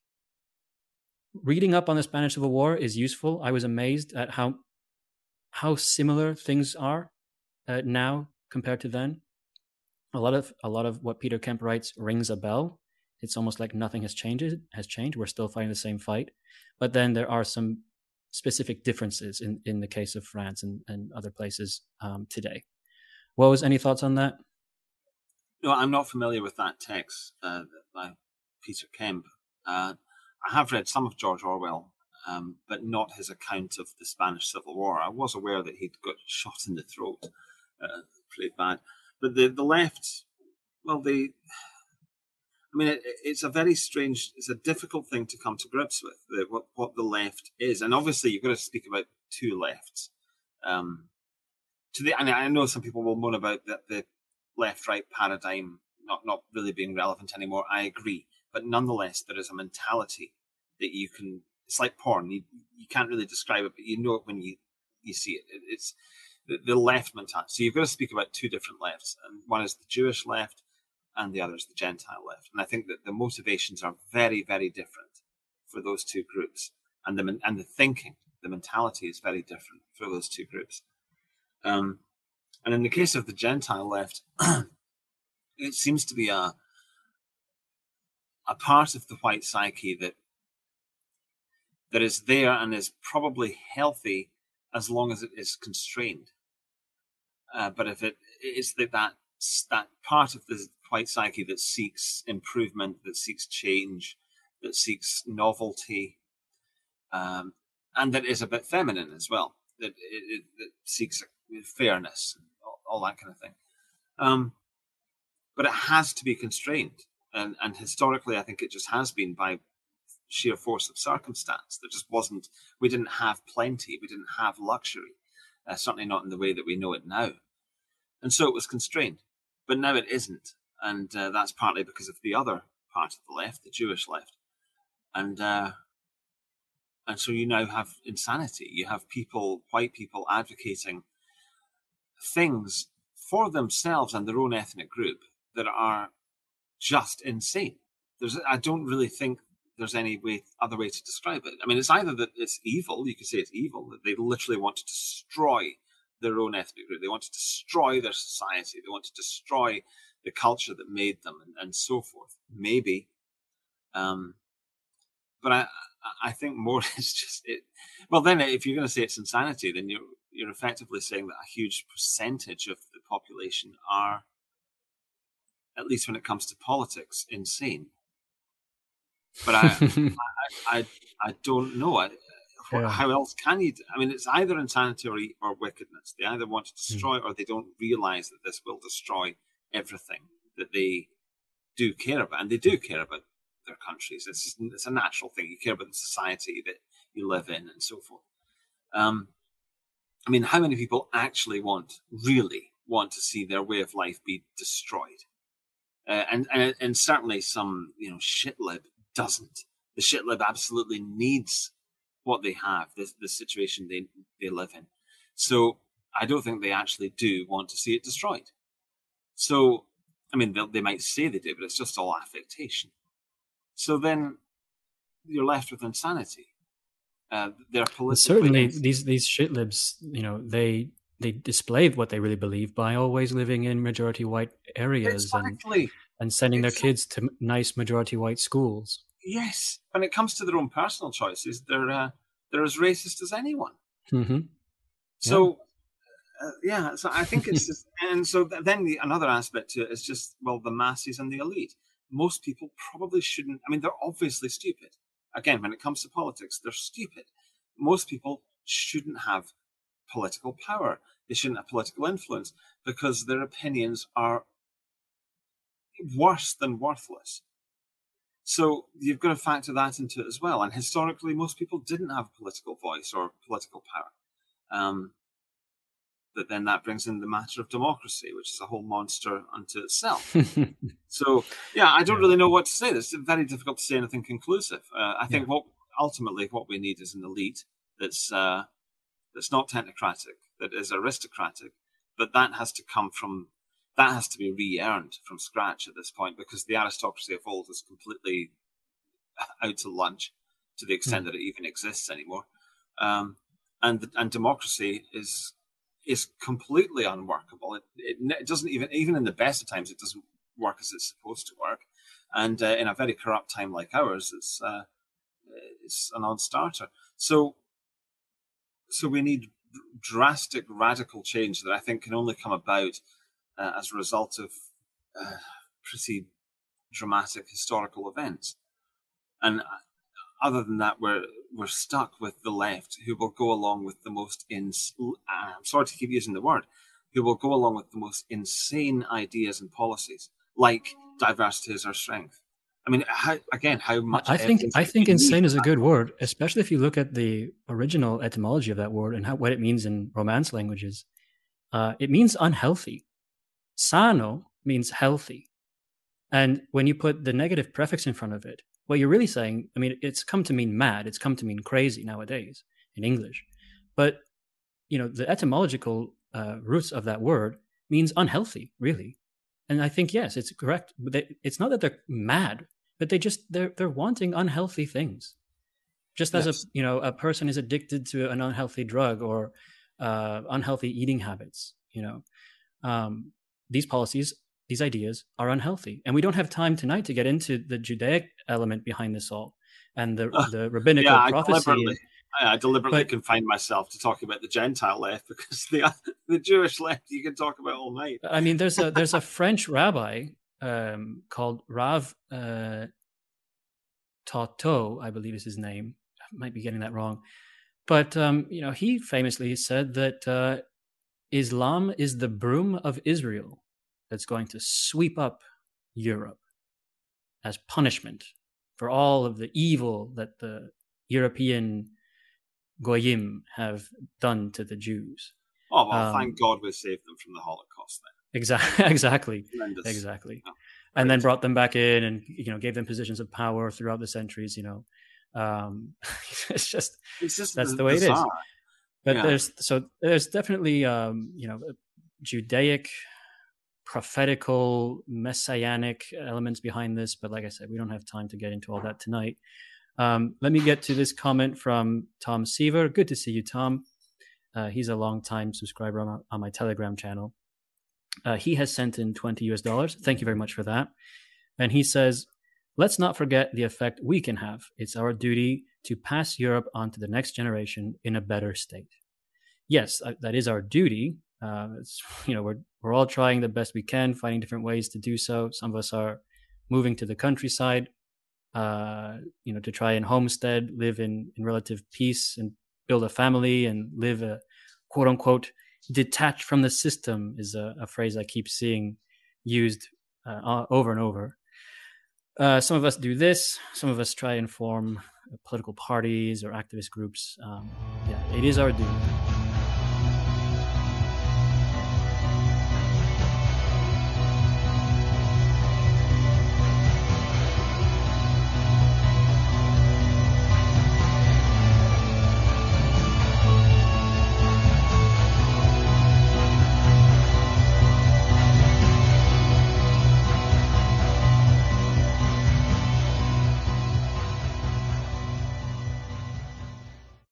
reading up on the Spanish Civil War is useful. I was amazed at how how similar things are uh, now compared to then. A lot of a lot of what Peter Kemp writes rings a bell. It's almost like nothing has changed. Has changed. We're still fighting the same fight, but then there are some specific differences in, in the case of France and, and other places um, today. What was any thoughts on that? No, I'm not familiar with that text uh, by Peter Kemp. Uh, I have read some of George Orwell, um, but not his account of the Spanish Civil War. I was aware that he'd got shot in the throat, uh, played bad. But the, the left, well, they... I mean, it, it's a very strange, it's a difficult thing to come to grips with, the, what, what the left is. And obviously, you've got to speak about two lefts. Um, to the, and I know some people will moan about that the left-right paradigm not, not really being relevant anymore. I agree. but nonetheless, there is a mentality that you can. It's like porn. You you can't really describe it, but you know it when you you see it. it it's the, the left mentality. So you've got to speak about two different lefts, and one is the Jewish left, and the other is the Gentile left. And I think that the motivations are very, very different for those two groups, and the and the thinking, the mentality is very different for those two groups. Um, and in the case of the Gentile left, it seems to be a a part of the white psyche that that is there and is probably healthy as long as it is constrained. Uh, but if it is that, that that part of the white psyche that seeks improvement, that seeks change, that seeks novelty, um, and that is a bit feminine as well, that, it, it, that seeks fairness, all, all that kind of thing. Um, but it has to be constrained. And, and historically, I think it just has been by sheer force of circumstance. There just wasn't, we didn't have plenty, we didn't have luxury, uh, certainly not in the way that we know it now. And so it was constrained. But now it isn't. And uh, that's partly because of the other part of the left, the Jewish left. And uh, and so you now have insanity. You have people, white people, advocating things for themselves and their own ethnic group that are just insane. There's, I don't really think there's any way, other way to describe it. I mean, it's either that it's evil, you could say it's evil, that they literally want to destroy their own ethnic group. They want to destroy their society. They want to destroy the culture that made them, and, and so forth. Maybe. Um, but I I think more is just it. Well, then if you're going to say it's insanity, then you're, you're effectively saying that a huge percentage of the population are, at least when it comes to politics, insane. But I, I, I, I don't know. I, yeah. How else can you? I mean, it's either insanity or, or wickedness. They either want to destroy, mm. or they don't realize that this will destroy everything that they do care about, and they do care about their countries. It's just, it's a natural thing. You care about the society that you live in, and so forth. Um, I mean, how many people actually want, really want to see their way of life be destroyed? Uh, and, and and certainly some, you know, shitlib doesn't. The shitlib absolutely needs what they have, the, the situation they, they live in. So I don't think they actually do want to see it destroyed. So, I mean, they might say they do, but it's just all affectation. So then you're left with insanity. Uh, they're politically certainly ins- these these shitlibs, you know, they they display what they really believe by always living in majority white areas exactly. and and sending exactly. their kids to nice majority white schools. Yes, when it comes to their own personal choices, they're uh, they're as racist as anyone. Mm-hmm. So, yeah. Uh, yeah, so I think it's just, and so then the, another aspect to it is just, well, the masses and the elite. Most people probably shouldn't. I mean, they're obviously stupid. Again, when it comes to politics, they're stupid. Most people shouldn't have political power. They shouldn't have political influence because their opinions are worse than worthless. So you've got to factor that into it as well. And historically, most people didn't have a political voice or political power. Um, but then that brings in the matter of democracy, which is a whole monster unto itself. So, yeah, I don't yeah. really know what to say. It's very difficult to say anything conclusive. Uh, I think yeah. what ultimately what we need is an elite that's uh, that's not technocratic, that is aristocratic, but that has to come from, that has to be re-earned from scratch at this point, because the aristocracy of old is completely out to lunch to the extent mm. that it even exists anymore. Um, and and democracy is is completely unworkable. It, it, it doesn't even, even in the best of times, it doesn't work as it's supposed to work. And uh, in a very corrupt time like ours, it's uh, it's a non-starter. So, so we need drastic, radical change that I think can only come about uh, as a result of uh, pretty dramatic historical events. And other than that, we're we're stuck with the left, who will go along with the most ins- I'm sorry to keep using the word, who will go along with the most insane ideas and policies, like diversity is our strength. I mean, how, again, how much? I think I think insane is a good word, especially if you look at the original etymology of that word and how, what it means in Romance languages. Uh, it means unhealthy. Sano means healthy. And when you put the negative prefix in front of it, what you're really saying, I mean, it's come to mean mad, it's come to mean crazy nowadays in English. But, you know, the etymological uh, roots of that word means unhealthy, really. And I think, yes, it's correct. They, it's not that they're mad, but they just, they're, they're wanting unhealthy things. Just as yes. a, you know, a person is addicted to an unhealthy drug or uh, unhealthy eating habits, you know, um, these policies, these ideas are unhealthy. And we don't have time tonight to get into the Judaic element behind this all and the, uh, the rabbinical yeah, prophecy. I deliberately, I deliberately but, confined myself to talking about the Gentile left because the the Jewish left you can talk about all night. I mean, there's a there's a French rabbi um, called Rav uh, Tautou, I believe is his name. I might be getting that wrong. But, um, you know, he famously said that uh, Islam is the broom of Israel that's going to sweep up Europe as punishment for all of the evil that the European Goyim have done to the Jews. Oh, well, um, thank God we saved them from the Holocaust then. Exactly, exactly, Tremendous. exactly. Oh, and then brought them back in and, you know, gave them positions of power throughout the centuries, you know. Um, it's just, it's just that's the, the way bizarre. it is. But yeah. there's, so there's definitely, um, you know, Judaic, prophetical, messianic elements behind this. But like I said, we don't have time to get into all that tonight. Um, let me get to this comment from Tom Seaver. Good to see you, Tom. Uh, he's a long-time subscriber on my, on my Telegram channel. Uh, he has sent in twenty U S dollars. Thank you very much for that. And he says, let's not forget the effect we can have. It's our duty to pass Europe on to the next generation in a better state. Yes, uh, that is our duty. Uh, it's, you know, we're we're all trying the best we can, finding different ways to do so. Some of us are moving to the countryside, uh, you know, to try and homestead, live in, in relative peace and build a family and live a quote unquote detached from the system is a, a phrase I keep seeing used uh, over and over. Uh, some of us do this. Some of us try and form political parties or activist groups. Um, yeah, it is our duty.